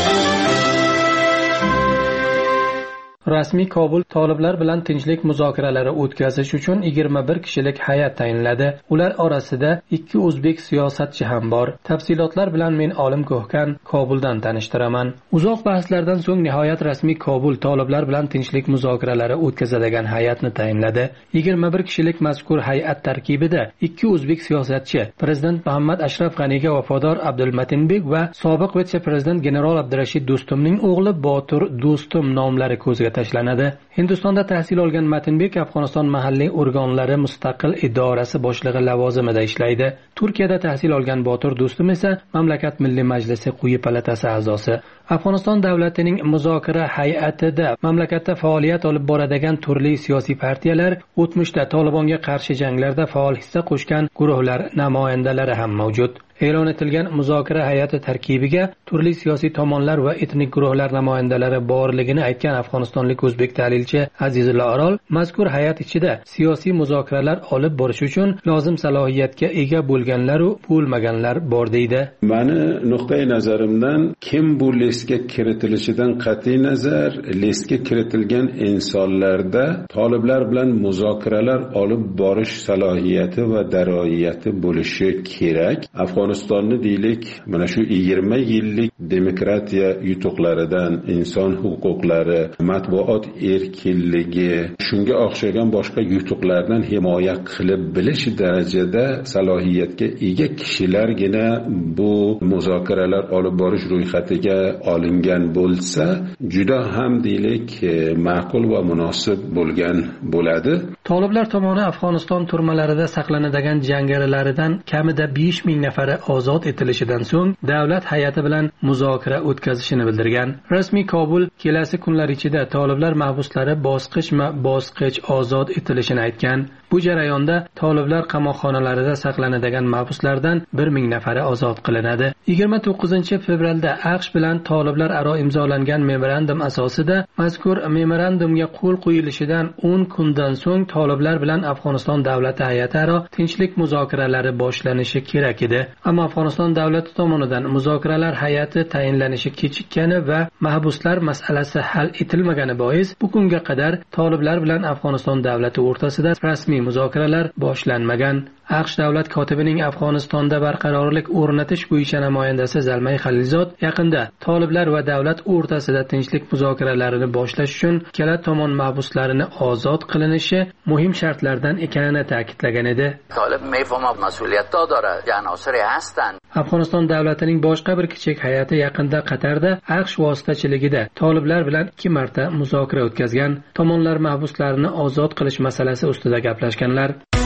Rasmiy Kobul toliblar bilan tinchlik muzokaralari o'tkazish uchun yigirma bir kishilik hay'at tayinladi. Ular orasida ikki o'zbek siyosatchi ham bor. Tafsilotlar bilan men Olim Ko'hkan Kobuldan tanishtiraman. Uzoq bahslardan so'ng nihoyat rasmiy Kobul toliblar bilan tinchlik muzokaralari o'tkazadigan hay'atni tayinladi. yigirma bir kishilik mazkur hay'at tarkibida ikki o'zbek siyosatchi, Prezident Muhammad Ashraf G'aniga vafodor Abdulmatinbek va sobiq vitse-prezident general Abdurashid Do'stumning o'g'li Botir Do'stum nomlari ko'zga tashlanadi. Hindistonda tahsil olgan Matinbek Afg'oniston mahalliy organlari mustaqil idorasi boshlig'i lavozimida ishlaydi. Turkiyada tahsil olgan Botir Do'stum esa mamlakat Milliy Majlisi quyi palatasi a'zosi. Afg'oniston davlatining muzokara hay'atida mamlakatda faoliyat olib boradigan turli siyosiy partiyalar, o'tmishda Tolibonga qarshi janglarda faol hissa qo'shgan guruhlar namoyandalari ham mavjud. E'lon etilgan muzokara hay'ati tarkibiga turli siyosiy tomonlar va etnik guruhlar namoyandalari borligini aytgan afg'onistonlik o'zbek tahlilchi Azizullo Orol, mazkur hay'at ichida siyosiy muzokaralar olib borish uchun lozim salohiyatga ega bo'lganlar va bo'lmaganlar bor deydi. Mani nuqtai nazarimdan kim bu listga kiritilishidan qat'iy nazar, listga kiritilgan insonlarda toliblar bilan muzokaralar olib borish salohiyati va daroiyati bo'lishi kerak. Afg'onistonni deylik, mana shu yigirma yillik demokratiya yutuqlaridan, inson huquqlari, matbuot erkinligi, shunga o'xshagan boshqa yutuqlardan himoya qilib bilish darajada salohiyatga ega kishilargina bu muzokaralar olib borish ro'yxatiga olingan bo'lsa, juda ham deylik ma'qul va munosib bo'lgan bo'ladi. Toliblar tomoni Afg'oniston turmalarida saqlanadigan jangarilaridan kamida besh ming nafari ozod etilishidan so'ng davlat hay'ati bilan muzokara o'tkazishini bildirgan. Rasmiy Kobul kelasi kunlar ichida toliblar mahbuslari bosqichma-bosqich ozod etilishini aytgan. Bu jarayonda toliblar qamoqxonalarida saqlanadigan mahbuslardan bir ming nafari ozod qilinadi. yigirma to'qqizinchi fevralda AQSh bilan toliblar aro imzolangan memorandum asosida mazkur memorandumga qo'l qo'yilishidan o'n kundan so'ng toliblar bilan Afg'oniston davlati hay'ati aro tinchlik muzokaralari boshlanishi kerak edi. Ammo Afg'oniston davlati tomonidan muzokaralar hay'ati tayinlanishi kechikkani va mahbuslar masalasi hal etilmagani bois bu kunga qadar toliblar bilan Afg'oniston davlati o'rtasida rasmiy muzokaralar boshlanmagan. AQSh davlat kotibining Afg'onistonda barqarorlik o'rnatish bo'yicha namoyandasi Zalmay Xalilzod yaqinda toliblar va davlat o'rtasida tinchlik muzokaralarini boshlash uchun ikkala tomon mahbuslarini ozod qilinishi muhim shartlardan ekanini ta'kidlagan edi. Tolib mefhum mas'uliyatdor janosiri hastand. Afg'oniston davlatining boshqa bir kichik hay'ati yaqinda Qatarda AQSh vositachiligida toliblar bilan ikki marta muzokara o'tkazgan. Tomonlar mahbuslarini ozod qilish masalasi ustida gaplashganlar.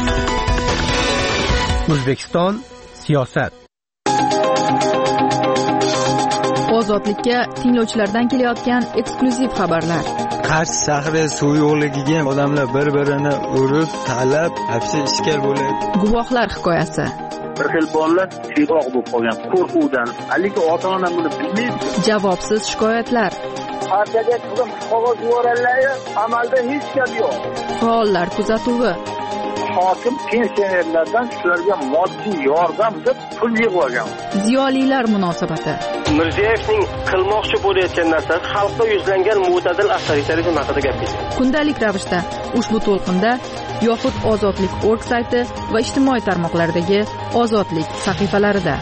O'zbekiston siyosat. Ozodlikka tinglovchilardan kelayotgan eksklyuziv xabarlar. Qarshi shahri suv yo'qligiga odamlar bir-birini urib, talab, hapsi ishkal bo'ladi. Guvohlar hikoyasi. Bir xil bolalar siyg'oq bo'lib qolgan qo'rquvdan. Lekin ota-ona buni bilmaydi. Javobsiz shikoyatlar. Partiyaga qizim qog'oz yuborganlar, amalda hech gap yo'q. Faollar kuzatuvi. hokim pensionerlardan shularga moddiy yordam deb pul yig'ib olgan. Ziyolilar munosabati. Mirziyoyevning qilmoqchi bo'layotgan narsasi xalqqa yuzlangan mo'tadil avtoritarizm haqida gap ketgan. Kundalik ravishda ushbu to'lqinda yoxud ozodlik nokta org sayti va ijtimoiy tarmoqlardagi ozodlik sahifalarida.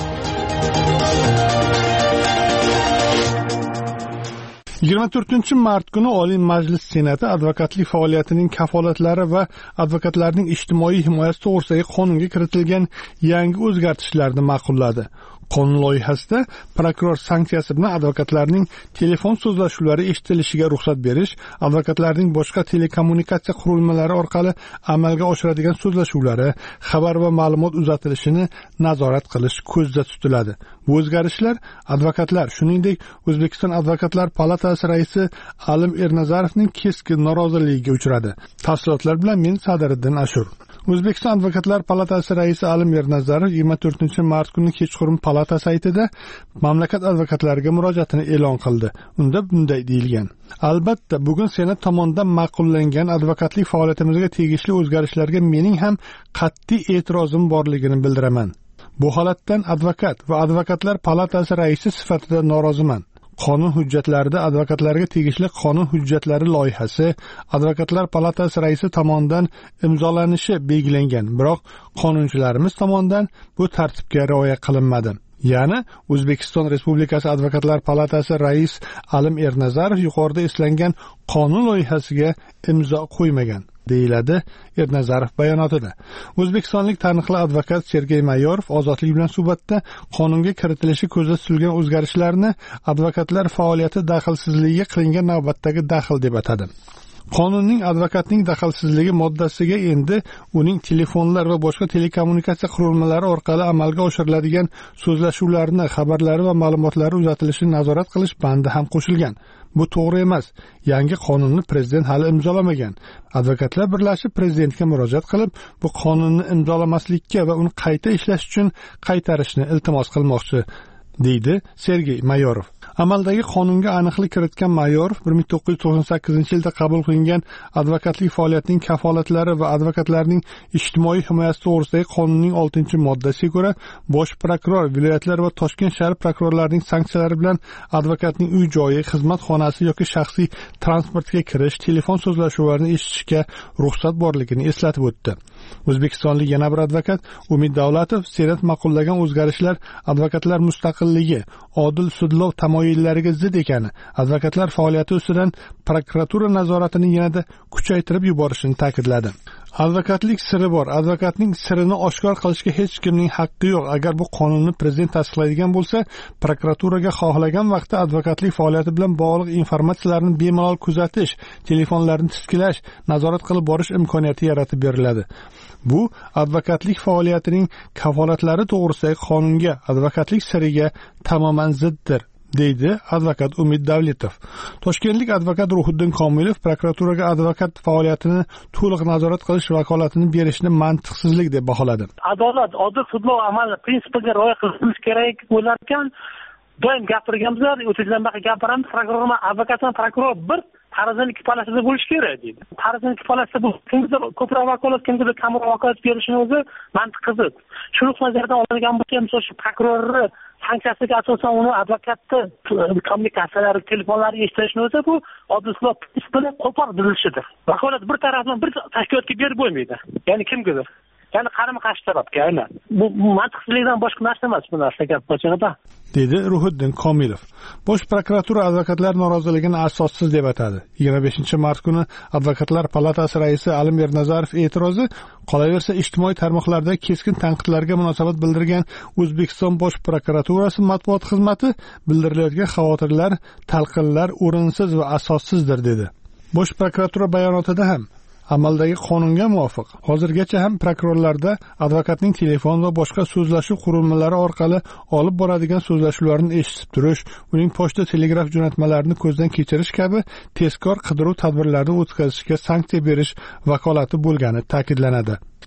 yigirma to'rtinchi mart kuni Oliy Majlis Senati advokatlik faoliyatining kafolatlari va advokatlarning ijtimoiy himoyasi to'g'risidagi qonunga kiritilgan yangi o'zgartishlarni ma'qulladi. Qonun loyihasida prokuror sanksiyasi bilan advokatlarning telefon so'zlashuvlari eshitilishiga ruxsat berish, advokatlarning boshqa telekommunikatsiya qurilmalari orqali amalga oshiradigan so'zlashuvlari, xabar va ma'lumot uzatilishini nazorat qilish ko'zda tutiladi. Bu o'zgarishlar advokatlar, shuningdek, O'zbekiston Advokatlar palatasi raisi Alim Ernazarovning keskin noroziligiga uchradi. Tafsilotlar bilan men Sadiriddin Ashur. O'zbekiston Advokatlar palatasi raisi Alim Ernazarov yigirma to'rtinchi mart kuni kechqurun palata saytida mamlakat advokatlariga murojaatini e'lon qildi. Unda bunday deyilgan: Albatta, bugun Senat tomonidan ma'qullangan advokatlik faoliyatimizga tegishli o'zgarishlarga mening ham qat'iy e'tirozim borligini bildiraman. Bu holatdan advokat va advokatlar palatasi raisi sifatida noroziman. Qonun hujjatlarida advokatlarga tegishli qonun hujjatlari loyihasi advokatlar palatasi raisi tomonidan imzolanishi belgilangan, biroq qonunchilarimiz tomonidan bu tartibga rioya qilinmadi. Ya'ni O'zbekiston Respublikasi Advokatlar palatasi rais Alim Ernazarov yuqorida eslangan qonun loyihasiga imzo qo'ymagan, deyiladi Ernazarov bayonotida. O'zbekistonlik taniqli advokat Sergey Mayorov ozodlik bilan suhbatda qonunga kiritilishi ko'zda tutilgan o'zgarishlarni advokatlar faoliyati daxlsizligiga qilingan navbatdagi daxl deb atadi. Qonunning advokatning daxlsizligi moddasiga endi uning telefonlar va boshqa telekommunikatsiya qurilmalari orqali amalga oshiriladigan so'zlashuvlarni, xabarlari va ma'lumotlari uzatilishini nazorat qilish bandi ham qo'shilgan. Bu to'g'ri emas. Yangi qonunni prezident hali imzolamagan. Advokatlar birlashib prezidentga murojaat qilib, bu qonunni imzolamaslikka va uni qayta ishlash uchun qaytarishni iltimos qilmoqchi, deydi Sergey Mayorov. Amaldagi qonunga aniqlik kiritgan Mayorov bir ming to'qqiz yuz to'qson sakkizinchi yilda qabul qilingan advokatlik faoliyatining kafolatlari va advokatlarning ijtimoiy himoyasi to'g'risidagi qonunning oltinchi moddasiga ko'ra bosh prokuror, viloyatlar va Toshkent shahar prokurorlarining sanksiyalari bilan advokatning uy joyi, xizmat xonasi yoki shaxsiy transportga kirish, telefon so'zlashuvlarini eshitishga ruxsat borligini eslatib o'tdi. O'zbekistonlik yana bir advokat Umid Davlatov Senat ma'qullagan o'zgarishlar advokatlar mustaqilligi, odil sudlov tamoyillariga zid ekani, advokatlar faoliyati ustidan prokuratura nazoratini yanada kuchaytirib yuborishini ta'kidladi. Advokatlik siri bor. Advokatning sirini oshkor qilishga hech kimning haqqi yo'q. Agar bu qonunni prezident tasdiqlaydigan bo'lsa, prokuraturaga xohlagan vaqtda advokatlik faoliyati bilan bog'liq informatsiyalarni bemalol kuzatish, telefonlarni tiskilash, nazorat qilib borish imkoniyati yaratib beriladi. Bu advokatlik faoliyatining kafolatlari to'g'risidagi qonunga, advokatlik siriga tamoman ziddir, deydi advokat Umid Davletov. Toshkentlik advokat Ruhiddin Komilov prokuraturaga advokat faoliyatini to'liq nazorat qilish vakolatini berishni mantiqsizlik deb baholadi. Adolat, odil sudlov amali prinsipiga rioya qilinishi kerak bo'lar ekan, doim gapirganmiz, o'tizdan beri gapiramiz, prokuror va advokat va prokuror bir tarazini ikki palasida bo'lish kerak deydi. Tarazini ikki palasida bu kimdir ko'proq vakolat, kimdir kamroq vakolat berishini o'zi mantiq qiziq. Shu nazardan olingan bo'lsa, misol shu prokurorni sanksiyasiga asosan uni advokatni kommunikatsiyalari, telefonlari eshitishni o'zi bu odil sudlov prinsipiga qo'pol buzilishidir. Vakolat bir tarafdan bir tashkilotga berib bo'lmaydi. Ya'ni kimgadir. Ya'ni qarama-qarshi tarafga, aynan. Bu mantiqsizlikdan boshqa narsa emas bu narsa gap bo'lsa-da, dedi Ruhiddin Komilov. Bosh prokuratura advokatlar noroziligini asossiz deb atadi. yigirma beshinchi mart kuni Advokatlar palatasi raisi Alim Ernazarov e'tirozi, qolaversa ijtimoiy tarmoqlarda keskin tanqidlarga munosabat bildirgan O'zbekiston Bosh prokuraturasi matbuot xizmati bildirilayotgan xavotirlar, talqinlar o'rinsiz va asossizdir dedi. Bosh prokuratura bayonotida ham amaldagi qonunga muvofiq hozirgacha ham prokurorlarda advokatning telefon va boshqa so'zlashuv qurilmalari orqali olib boradigan so'zlashuvlarni eshitib turish, uning pochta telegraf jo'natmalarini ko'zdan kechirish kabi tezkor qidiruv tadbirlarini o'tkazishga sanksiya berish vakolati bo'lgani ta'kidlanadi.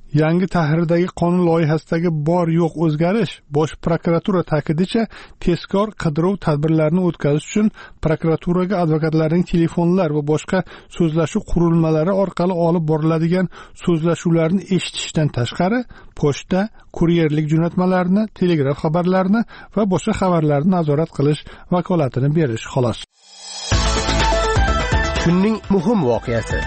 Yangi tahrirdagi qonun loyihasidagi bor yo'q o'zgarish Bosh prokuratura ta'kidicha tezkor qidiruv tadbirlarini o'tkazish uchun prokuraturaga advokatlarning telefonlar va boshqa so'zlashuv qurilmalari orqali olib boriladigan so'zlashuvlarni eshitishdan tashqari pochta, kuryerlik jo'natmalarni, telegraf xabarlarini va boshqa xabarlarni nazorat qilish vakolatini berish xolos. Kunning muhim voqeasi.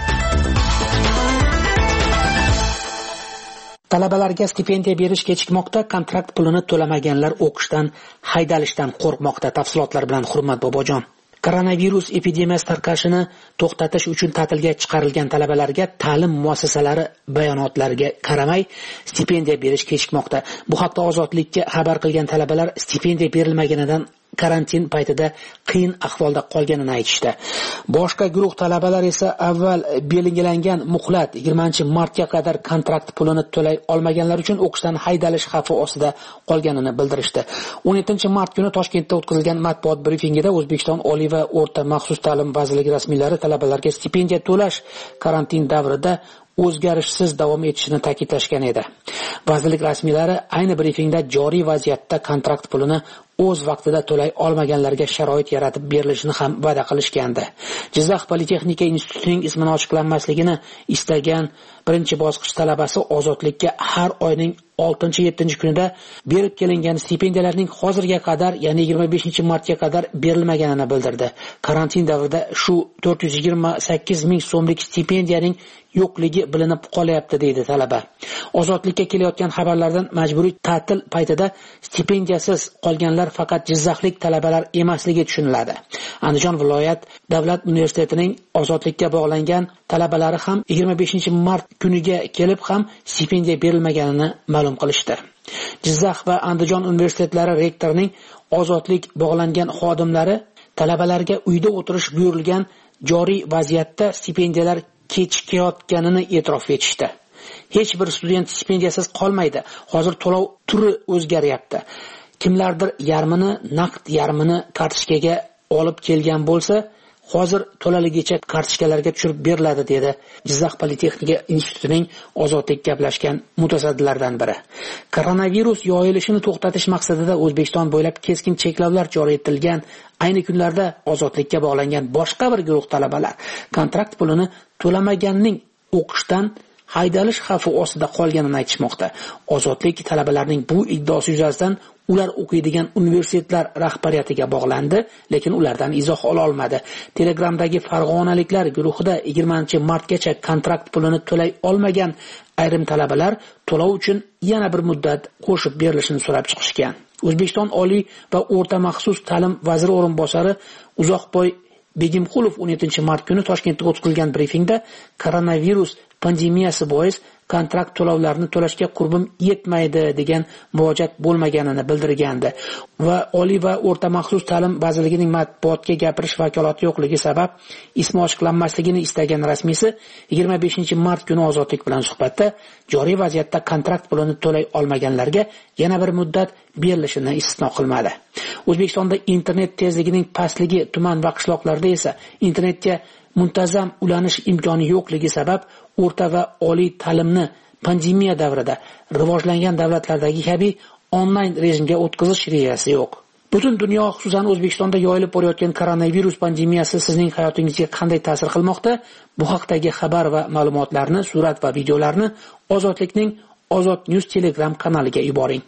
Talabalarga stipendiya berish kechikmoqda, kontrakt pulini to'lamaganlar o'qishdan haydalishdan qo'rqmoqda. Tafsilotlar bilan Hurmat Bobojon. Koronavirus epidemiyasi tarqashini to'xtatish uchun ta'tilga chiqarilgan talabalarga ta'lim muassasalari bayonotlariga qaramay stipendiya berish kechikmoqda. Bu haqda Ozodlikka xabar qilgan talabalar stipendiya berilmaganidan karantin paytida qiyin ahvolda qolganini aytishdi. Boshqa guruh talabalar esa avval belgilangan muhlat yigirmanchi martga qadar kontrakt pulini to'lay olmaganlar uchun o'qishdan haydalish xavfi ostida qolganini bildirishdi. o'n yettinchi mart kuni Toshkentda o'tkazilgan matbuot brifingida O'zbekiston Oliy va o'rta maxsus ta'lim vazirligi rasmiylari talabalarga stipendiya to'lash karantin davrida o'zgarishsiz davom etishini ta'kidlashgan edi. Vazirlik rasmiylari ayni brifingda joriy vaziyatda kontrakt pulini o'z vaqtida to'lay olmaganlarga sharoit yaratib berilishini ham va'da qilishgandi. Jizzax Politexnika institutining ismini ochiqlanmasligini istagan birinchi bosqich talabasi Ozodlikka har oyning oltinchi yettinchi kunida berib kelingan stipendiyalarning hozirga qadar, ya'ni yigirma beshinchi martga qadar berilmaganini bildirdi. Karantin davrida shu to'rt yuz yigirma sakkiz ming so'mlik stipendiyaning yo'qligi bilinib qolyapti, deydi talaba. Ozodlikka kelayotgan xabarlardan majburiy ta'til paytida stipendiyasiz qolganlar faqat jizzaxlik talabalar emasligi tushuniladi. Andijon viloyat davlat universitetining Ozodlikka bog'langan talabalari ham yigirma beshinchi mart kuniga kelib ham stipendiya berilmaganini ma'lum qilishdi. Jizzax va Andijon universitetlari rektorining Ozodlik bog'langan xodimlari talabalarga uyda o'tirish buyurilgan joriy vaziyatda stipendiyalar kechikayotganini e'tirof etishdi. Hech bir student stipendiyasiz qolmaydi. Hozir to'lov turi o'zgaryapti. Kimlardir yarmini naqd, yarmini kartochkaga olib kelgan bo'lsa, hozir to'laligicha kartochkalarga tushirib beriladi, dedi Jizzax Politexnika institutining Ozodlik gaplashgan mutasaddilardan biri. Koronavirus yoyilishini to'xtatish maqsadida O'zbekiston bo'ylab keskin cheklovlar joriy etilgan ayni kunlarda Ozodlikka bog'langan boshqa bir guruh talabalar kontrakt pulini to'lamaganning o'qishdan haydalish xavfi ostida qolganini aytishmoqda. Ozodlik talabalarning bu iddaosi yuzasidan ular o'qiydigan universitetlar rahbariyatiga bog'landi, lekin ulardan izoh ola olmadi. Telegramdagi farg'onaliklar guruhida yigirmanchi martgacha kontrakt pulini to'lay olmagan ayrim talabalar to'lov uchun yana bir muddat qo'shib berilishini so'rab chiqishgan. O'zbekiston Oliy va o'rta maxsus ta'lim vaziri o'rinbosari Uzoqboy Begimqulov o'n yettinchi mart kuni Toshkentda o'tkazilgan brifingda koronavirus pandemiyasi bois kontrakt to'lovlarini to'lashga qurbim yetmaydi degan murojaat bo'lmaganini bildirgandi va Oliy va o'rta maxsus ta'lim vazirligining matbuotga gapirish vakolati yo'qligi sabab ismi ochiqlanmasligini istagan rasmiysi yigirma beshinchi mart kuni Ozodlik bilan suhbatda joriy vaziyatda kontrakt pulini to'lay olmaganlarga yana bir muddat berilishini istisno qilmadi. O'zbekistonda internet tezligining pastligi, tuman va qishloqlarda esa internetga muntazam ulanish imkoni yo'qligi sabab o'rta va oliy ta'limni pandemiya davrida rivojlangan davlatlardagi kabi onlayn rejimga o'tkazish rejasi yo'q. Butun dunyo, xususan O'zbekistonda yoyilib borayotgan koronavirus pandemiyasi sizning hayotingizga qanday ta'sir qilmoqda? Bu haqdagi xabar va ma'lumotlarni, surat va videolarni Ozodlikning Ozod News Telegram kanaliga yuboring.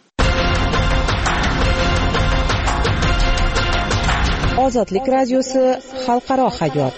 Ozodlik radiosi xalqaro hayot.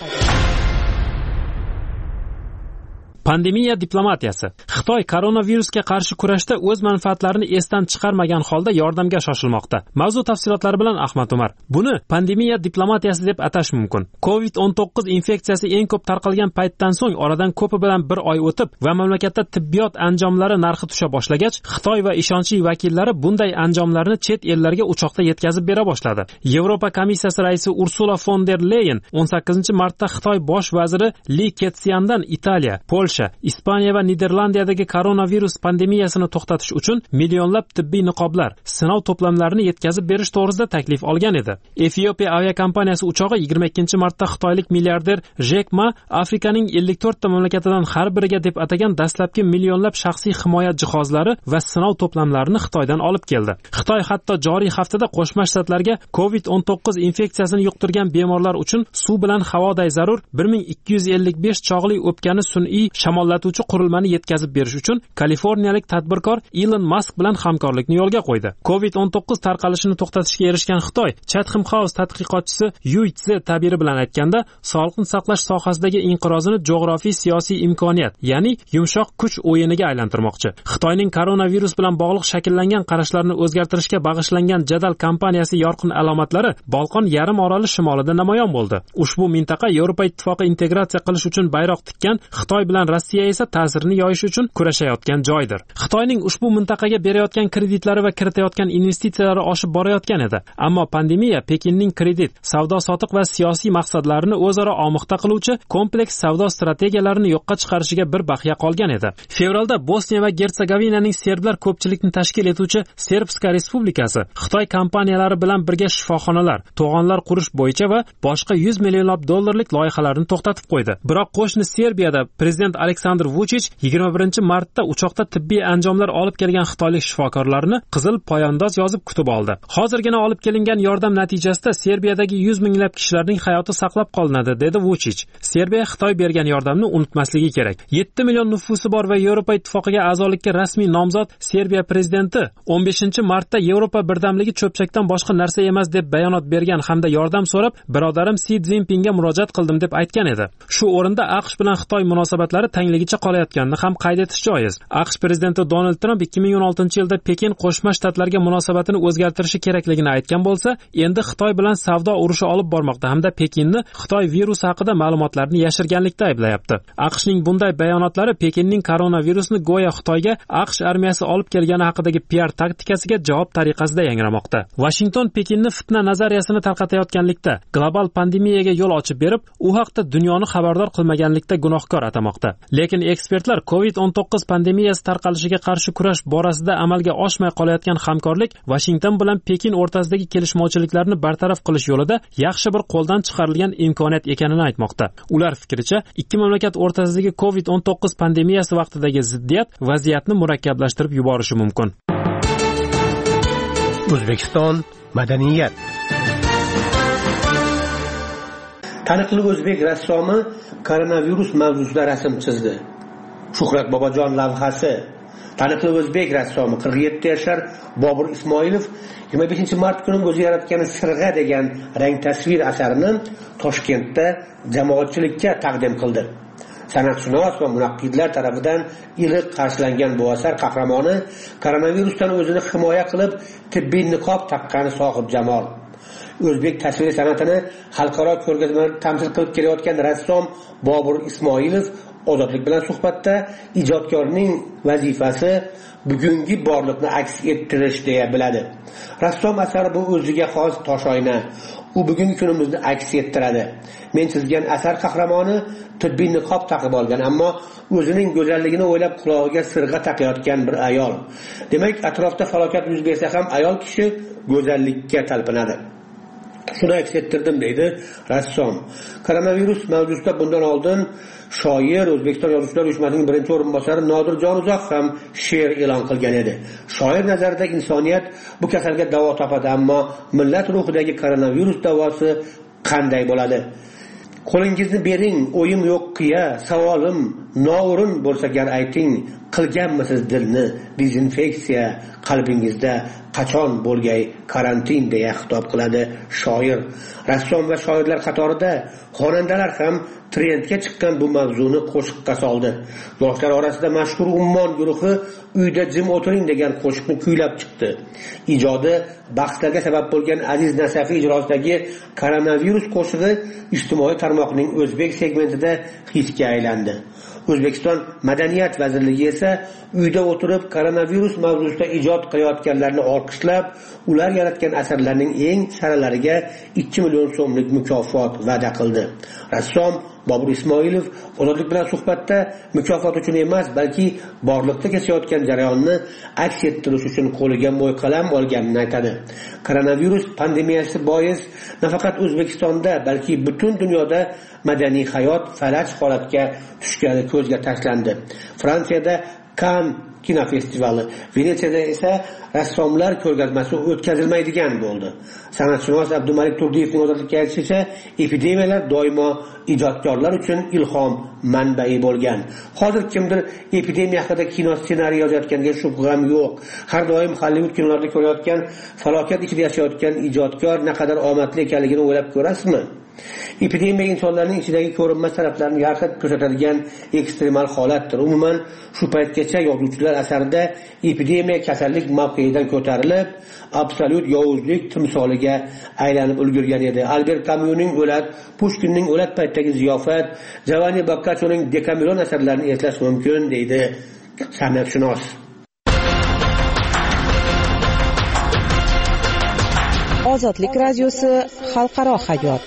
Pandemiya diplomatiyasi. Xitoy koronavirusga qarshi kurashda o'z manfaatlarini esdan chiqarmagan holda yordamga shoshilmoqda. Mavzu tafsilotlari bilan Ahmad Umar. Buni pandemiya diplomatiyasi deb atash mumkin. covid o'n to'qqiz infeksiyasi eng ko'p tarqalgan paytdan so'ng oradan ko'pi bilan bir oy o'tib va mamlakatda tibbiyot anjomlari narxi tusha boshlagach, Xitoy va ishonchli vakillari bunday anjomlarni chet ellarga uchoqda yetkazib bera boshladi. Yevropa komissiyasi raisi Ursula von der Leyen o'n sakkizinchi martda Xitoy bosh vaziri Li Ketsiyandan Italiya, Polsha Polsha, Ispaniya va Niderlandiyadagi koronavirus pandemiyasini to'xtatish uchun millionlab tibbiy niqoblar, sinov to'plamlarini yetkazib berish to'g'risida taklif olgan edi. Efiopiya aviakompaniyasi uchog'i yigirma ikkinchi martda xitoylik milliarder Jack Ma Afrikaning ellik to'rtta mamlakatidan har biriga deb atagan dastlabki millionlab shaxsiy himoya jihozlari va sinov to'plamlarini Xitoydan olib keldi. Xitoy hatto joriy haftada Qo'shma Shtatlarga covid o'n to'qqiz infeksiyasini yuqtirgan bemorlar uchun suv bilan havoday zarur bir ming ikki yuz ellik besh chog'li o'pkani sun'iy shamollatuvchi qurilmani yetkazib berish uchun kaliforniyalik tadbirkor Elon Musk bilan hamkorlikni yo'lga qo'ydi. covid o'n to'qqiz tarqalishini to'xtatishga erishgan Xitoy Chatham House tadqiqotchisi Yu Tze tabiri bilan aytganda, sog'liqni saqlash sohasidagi inqirozini jo'g'rofiy siyosiy imkoniyat, ya'ni yumshoq kuch o'yiniga aylantirmoqchi. Xitoyning koronavirus bilan bog'liq shakllangan qarashlarni o'zgartirishga bag'ishlangan jadal kampaniyasi yorqin alomatlari Bolqon yarim oroli shimolida namoyon bo'ldi. Ushbu mintaqa Yevropa ittifoqi integratsiya qilish uchun bayroq tikkan, Xitoy bilan Rossiya esa ta'sirini yoyish uchun kurashayotgan joydir. Xitoyning ushbu mintaqaga berayotgan kreditlari va kiritayotgan investitsiyalari oshib borayotgan edi. Ammo pandemiya Pekinning kredit, savdo-sotiq va siyosiy maqsadlarini o'zaro omoqda qiluvchi kompleks savdo strategiyalarini yo'qqa chiqarishiga bir baxya qolgan edi. Fevralda Bosniya va Gersegovinaning serblar ko'pchilikni tashkil etuvchi Serbska Respublikasi Xitoy kompaniyalari bilan birga shifoxonalar, to'g'onlar qurish bo'yicha va boshqa yuz millionlab dollarlik loyihalarni to'xtatib qo'ydi. Biroq qo'shni Serbiyada prezident Aleksandr Vuchich yigirma birinchi martda uchoqda tibbiy anjomlar olib kelgan xitoylik shifokorlarni qizil poyandoz yozib kutib oldi. Hozirgina olib kelingan yordam natijasida Serbiyadagi yuz minglab kishilarning hayoti saqlab qolinadi, dedi Vuchich. Serbiya Xitoy bergan yordamni unutmasligi kerak. yetti million nufusi bor va Yevropa ittifoqiga a'zolikka rasmiy nomzod Serbiya prezidenti o'n beshinchi martda Yevropa birdamligi cho'pchakdan boshqa narsa emas deb bayonot bergan hamda yordam so'rab, birodarim Si Szinpinga murojaat qildim deb aytgan edi. Shu o'rinda AQSh bilan Xitoy munosabatlari tangligicha qolayotganini ham qayd etish joiz. AQSh prezidenti Donald Trump ikki ming o'n oltinchi yilda Pekin Qo'shma Shtatlarga munosabatini o'zgartirishi kerakligini aytgan bo'lsa, endi Xitoy bilan savdo urushi olib bormoqda hamda Pekinni Xitoy virusi haqida ma'lumotlarni yashirganlikda ayblayapti. AQShning bunday bayonotlari Pekinning koronavirusni go'yo Xitoyga AQSh armiyasi olib kelgani haqidagi P R taktikasiga javob tariqasida yangramoqda. Washington Pekinni fitna nazariyasini tarqatayotganlikda, global pandemiyaga yo'l ochib berib, u haqda dunyoni xabardor qilmaganlikda gunohkor atamoqda. Lekin ekspertlar covid o'n to'qqiz pandemiyasi tarqalishiga qarshi kurash borasida amalga oshmay qolayotgan hamkorlik Washington bilan Pekin o'rtasidagi kelishmovchiliklarni bartaraf qilish yo'lida yaxshi bir qo'ldan chiqarilgan imkoniyat ekanini aytmoqda. Ular fikricha, ikki mamlakat o'rtasidagi covid o'n to'qqiz pandemiyasi vaqtidagi ziddiyat vaziyatni murakkablashtirib yuborishi mumkin. O'zbekiston madaniyat. Taniqli o'zbek rassomi koronavirus mavzusida rasm chizdi. Shuhrat Bobojon lavhasi. Taniqli o'zbek rassomi qirq yetti yashar Bobur Ismoilov yigirma beshinchi mart kuni o'zi yaratgan Sirg'a degan rang tasvir asarini Toshkentda jamoatchilikka taqdim qildi. San'atshunos va munaqqidlar tomonidan iliq qarshilangan bu asar qahramoni koronavirusdan o'zini himoya qilib tibbiy niqob taqqani Sohib Jamol. O'zbek tasvir san'atini xalqaro ko'rgazmalarda tamsil qilib kelayotgan rassom Bobur Ismoilov Ozodlik bilan suhbatda ijodkorning vazifasi bugungi borliqni aks ettirish deya biladi. Rassom asari bu o'ziga xos toshoyna. U bugungi kunimizni aks ettiradi. Men chizgan asar qahramoni tibbiy niqob taqib olgan, ammo o'zining go'zalligini o'ylab qulog'iga sirg'a taqayotgan bir ayol. Demak, atrofda falokat yuz bersa ham ayol kishi go'zallikka talpinadi. Shuni aks ettirdim deydi rassom. Koronavirus mavzusida bundan oldin shoir, O'zbekiston Yozuvchilar uyushmasining birinchi o'rinbosari Nodirjon Uzoq ham she'r e'lon qilgan edi. Shoir nazarida insoniyat bu kasalga davo topadi, ammo millat ruhidagi koronavirus davosi qanday bo'ladi? Qo'lingizni bering, o'yim yo'q qiya, savolim noo'rin bo'lsa gar ayting, qilganmisiz dilni dezinfeksiya, qalbingizda qachon bo'lgay karantin deya xitob qiladi shoir. Rassom va shoirlar qatorida xonandalar ham trendga chiqqan bu mavzuni qo'shiqqa soldi. Yoshlar orasida mashhur Ummon guruhi uyda jim o'tiring degan qo'shiqni kuylab chiqdi. Ijodi bahslarga sabab bo'lgan Aziz Nasafiy ijrosidagi koronavirus qo'shig'i ijtimoiy tarmoqning o'zbek segmentida hitga aylandi. O'zbekiston Madaniyat vazirligi esa uyda o'tirib koronavirus mavzusida ijod qilayotganlarni olqishlab, ular yaratgan asarlarning eng saralariga ikki million so'mlik mukofot va'da qildi. Rassom Bobur Ismoilov Ozodlik bilan suhbatda mukofot uchun emas, balki borliqda kechayotgan jarayonni aks ettirish uchun qo'liga mo'yqalam olganini aytadi. Koronavirus pandemiyasi bois nafaqat O'zbekistonda, balki butun dunyoda madaniy hayot falaj holatga tushgani ko'zga tashlandi. Fransiyada Cannes kinofestivali, Venetsiyada esa rassomlar ko'rgazmasi o'tkazilmaydigan bo'ldi. San'atshunos Abdumalik Turdiyevning ozodlikka aytishicha, epidemiyalar doimo ijodkorlar uchun ilhom manbai bo'lgan. Hozir kimdir epidemiya haqida kino ssenariy yozayotganiga shubham yo'q. Har doim Hollywood kinolarida ko'rayotgan falokat ichida yashayotgan ijodkor naqadar omadli ekanligini o'ylab ko'rasizmi? Epidemiya insonlarning ichidagi ko'rinmas taraflarini yarqib ko'rsatadigan ekstremal holatdir. Umuman, shu paytgacha yozuvchilar asarida epidemiya kasallik mavqeidan ko'tarilib, absolyut yovuzlik timsoliga aylanib ulgurgan edi. Albert Camus'ning O'lat, Pushkinning O'lat paytidagi ziyofat, Giovanni Boccaccio'ning Decameron asarlarini eslash mumkin, deydi san'atshunos. Ozodlik radiosi xalqaro hayot.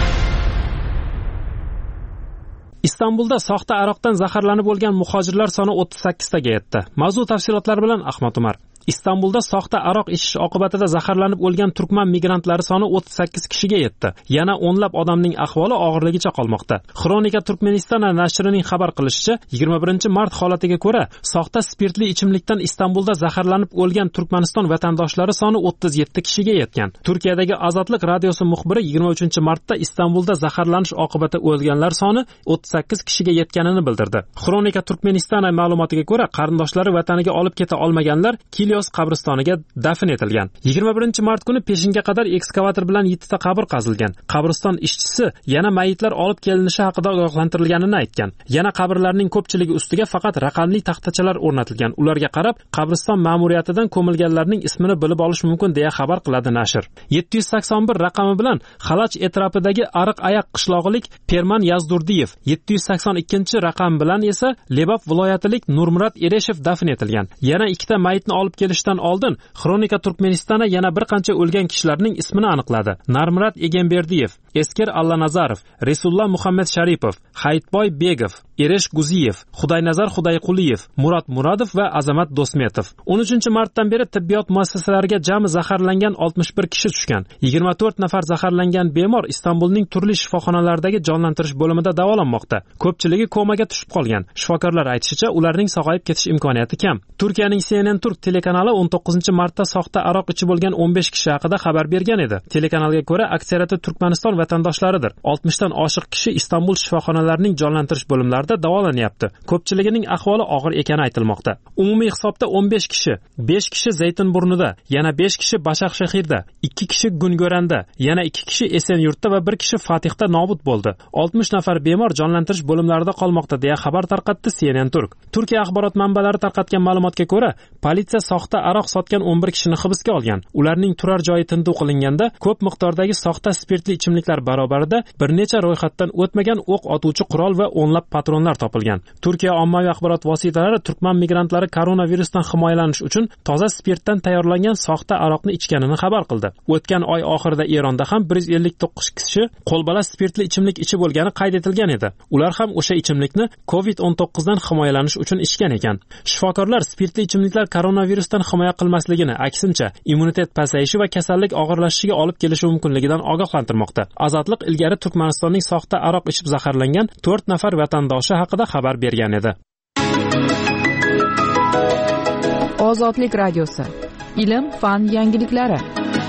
Istanbulda soxta aroqdan zaharlanib o'lgan muhojirlar soni o'ttiz sakkiz taga yetdi. Mavzu tafsilotlari bilan Ahmad Umar. Istanbulda soxta aroq ichish oqibatida zaharlanib o'lgan turkman migrantlari soni o'ttiz sakkiz kishiga yetdi. Yana o'nlab odamning ahvoli og'irligicha qolmoqda. Xronika Turkmeniston nashrining xabar qilishicha, yigirma birinchi mart holatiga ko'ra, soxta spirtli ichimlikdan Istanbulda zaharlanib o'lgan Turkmaniston vatandoshlari soni o'ttiz yetti kishiga yetgan. Turkiyadagi Ozodlik radiosi muxbiri yigirma uchinchi martda Istanbulda zaharlanish oqibatida o'lganlar soni o'ttiz sakkiz kishiga yetganini bildirdi. Xronika Turkmeniston ma'lumotiga ko'ra, qarindoshlari vataniga olib keta olmaganlar Kilyos qabristoniga dafn etilgan. yigirma birinchi mart kuni peshinga qadar ekskavator bilan yettita qabr qazilgan. Qabriston ishchisi yana mayitlar olib kelinishi haqida ogohlantirilganini aytgan. Yana qabrlarning ko'pchiligi ustiga faqat raqamli taxtachalar o'rnatilgan. Ularga qarab, qabriston ma'muriyatidan ko'milganlarning ismini bilib olish mumkin deya xabar qiladi nashr. yetti yuz sakson bir raqami bilan Xalaj atrofidagi Ariq Ayaq qishlog'ilik Perman Yazdurdiyev, yetti yuz sakson ikkinchi raqam bilan esa Lebap viloyatilik Nurmurat Ereshev dafn etilgan. Yana ikkita mayitni olib kelishdan oldin Xronika Turkmenistona yana bir qancha o'lgan kishilarning ismini aniqladi. Narmurat Egenberdiyev, Esker Allanazarov, Resulullah Muhammad Sharipov, Hayitboy Begov, Eresh Guziyev, Xudaynazar Xudayquliyev, Murat Muradov va Azamat Do'smetov. o'n uchinchi martdan beri tibbiyot muassasalariga jami zaharlangan oltmish bir kishi tushgan. yigirma to'rt nafar zaharlangan bemor Istanbulning turli shifoxonalaridagi jonlantirish bo'limida davolanmoqda. Ko'pchiligi komaga tushib qolgan. Shifokorlar aytishicha, ularning sog'ayib ketish imkoniyati kam. Turkiyaning C N N Turk telekanali o'n to'qqizinchi martda soxta aroq ichib bo'lgan o'n besh kishi haqida xabar bergan edi. Telekanalga ko'ra, aksariyati Turkmaniston vatandoshlaridir. oltmishdan oshiq kishi Istanbul shifoxonalarining jonlantirish bo'limlarida davolanyapti. Ko'pchiligining ahvoli og'ir ekani aytilmoqda. Umumiy hisobda o'n besh kishi, besh kishi Zaytunburnida, yana besh kishi Bashaqshahirda, ikki kishi Gungo'randa, yana ikki kishi Esenyurtda va bir kishi Fatihda nobud bo'ldi. oltmish nafar bemor jonlantirish bo'limlarida qolmoqda deya xabar tarqatdi C N N Turk. Turkiya axborot manbalari tarqatgan ma'lumotga ko'ra, politsiya soxta aroq sotgan o'n bir kishini hibsga olgan. Ularning turar joyi tintuv qilinganda ko'p miqdordagi soxta spirtli ichimliklar barobarida bir necha ro'yxatdan o'tmagan o'q otuvchi qurol va o'nlab patronlar topilgan. Turkiya ommaviy axborot vositalari turkman migrantlari koronavirusdan himoyalanish uchun toza spirtdan tayyorlangan soxta aroqni ichganini xabar qildi. O'tgan oy oxirida Eronda ham bir yuz ellik to'qqiz kishi qo'lbola spirtli ichimlik ichib bo'lgani qayd etilgan edi. Ular ham o'sha ichimlikni covid o'n to'qqiz dan himoyalanish uchun ichgan ekan. Shifokorlar spirtli ichimliklar koronavirusdan himoya qilmasligini, aksincha, immunitet pasayishi va kasallik og'irlashishiga olib kelishi mumkinligidan ogohlantirmoqda. Ozodlik ilgari Turkmanistonning soxta aroq ichib zaharlangan to'rt nafar vatandoshi haqida xabar bergan edi. Ozodlik radiosi. Ilm, fan yangiliklari.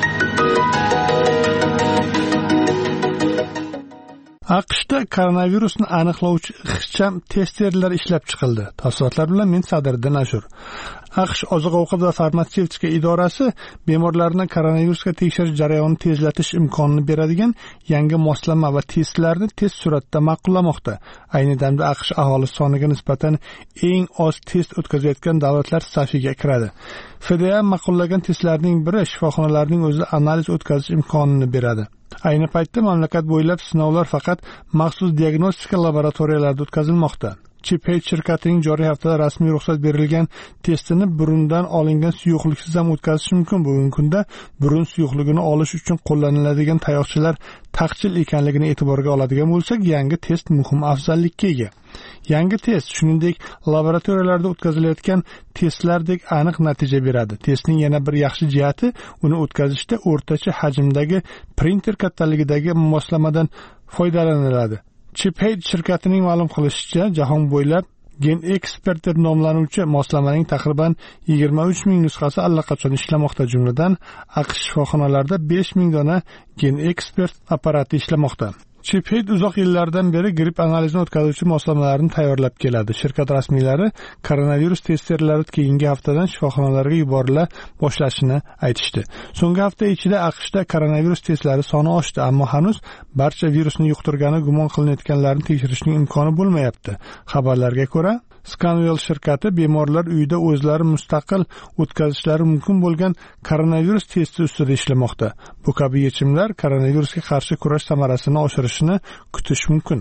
AQShda koronavirusni aniqlovchi ixcham testerlar ishlab chiqildi. Tafsilotlar bilan men Sadriddin Ashur. AQSh Oziq-ovqat va farmatsevtika idorasi bemorlarni koronavirusga tekshirish jarayonini tezlatish imkonini beradigan yangi moslama va testlarni tez suratda ma'qullamoqda. Ayni damda AQSh aholisi soniga nisbatan eng oz test o'tkazayotgan davlatlar safiga kiradi. F D A ma'qullagan testlarning biri shifoxonalarning o'zi analiz o'tkazish imkonini beradi. Ayni paytda mamlakat bo'ylab sinovlar faqat maxsus diagnostika laboratoriyalarida o'tkazilmoqda. Chiphead shirkatining joriy haftada rasmiy ruxsat berilgan testini burundan olingan suyuqliksiz ham o'tkazishi mumkin. Bugungi kunda burun suyuqligini olish uchun qo'llaniladigan tayoqchalar taqchil ekanligini e'tiborga oladigan bo'lsak, yangi test muhim afzallikka ega. Yangi test, shuningdek, laboratoriyalarda o'tkazilayotgan testlardek aniq natija beradi. Testning yana bir yaxshi jihati, uni o'tkazishda o'rtacha hajmdagi printer kattaligidagi moslamadan foydalaniladi. Chiphead shirkatining ma'lum qilishicha, jahon bo'ylab GenExpert deb nomlanuvchi moslamaning taqriban yigirma uch ming nusxasi allaqachon ishlamoqda, jumladan AQSh shifoxonalarida besh ming dona GenExpert apparati ishlamoqda. Chiphead uzoq yillardan beri gripp analizini o'tkazuvchi moslamalarni tayyorlab keladi. Shirkat rasmiylari koronavirus testerlari keyingi haftadan shifoxonalarga yuborila boshlashini aytishdi. So'nggi hafta ichida AQShda koronavirus testlari soni oshdi, ammo hanuz barcha virusni yuqtirgani gumon qilinayotganlarni tekshirishning imkoni bo'lmayapti. Xabarlarga ko'ra, Scanwell shirkati bemorlar uyida o'zlari mustaqil o'tkazishlari mumkin bo'lgan koronavirus testi ustida ishlamoqda. Bu kabi yechimlar koronavirusga qarshi kurash samarasini oshirishini kutish mumkin.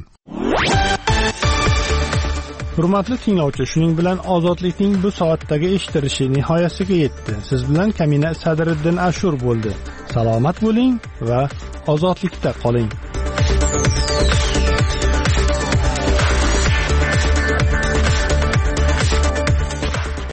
Hurmatli tinglovchi, shuning bilan ozodlikning bu soatdagi eshittirishi nihoyasiga yetdi. Siz bilan Kamina Sadriddin Ashur bo'ldi. Salomat bo'ling va ozodlikda qoling.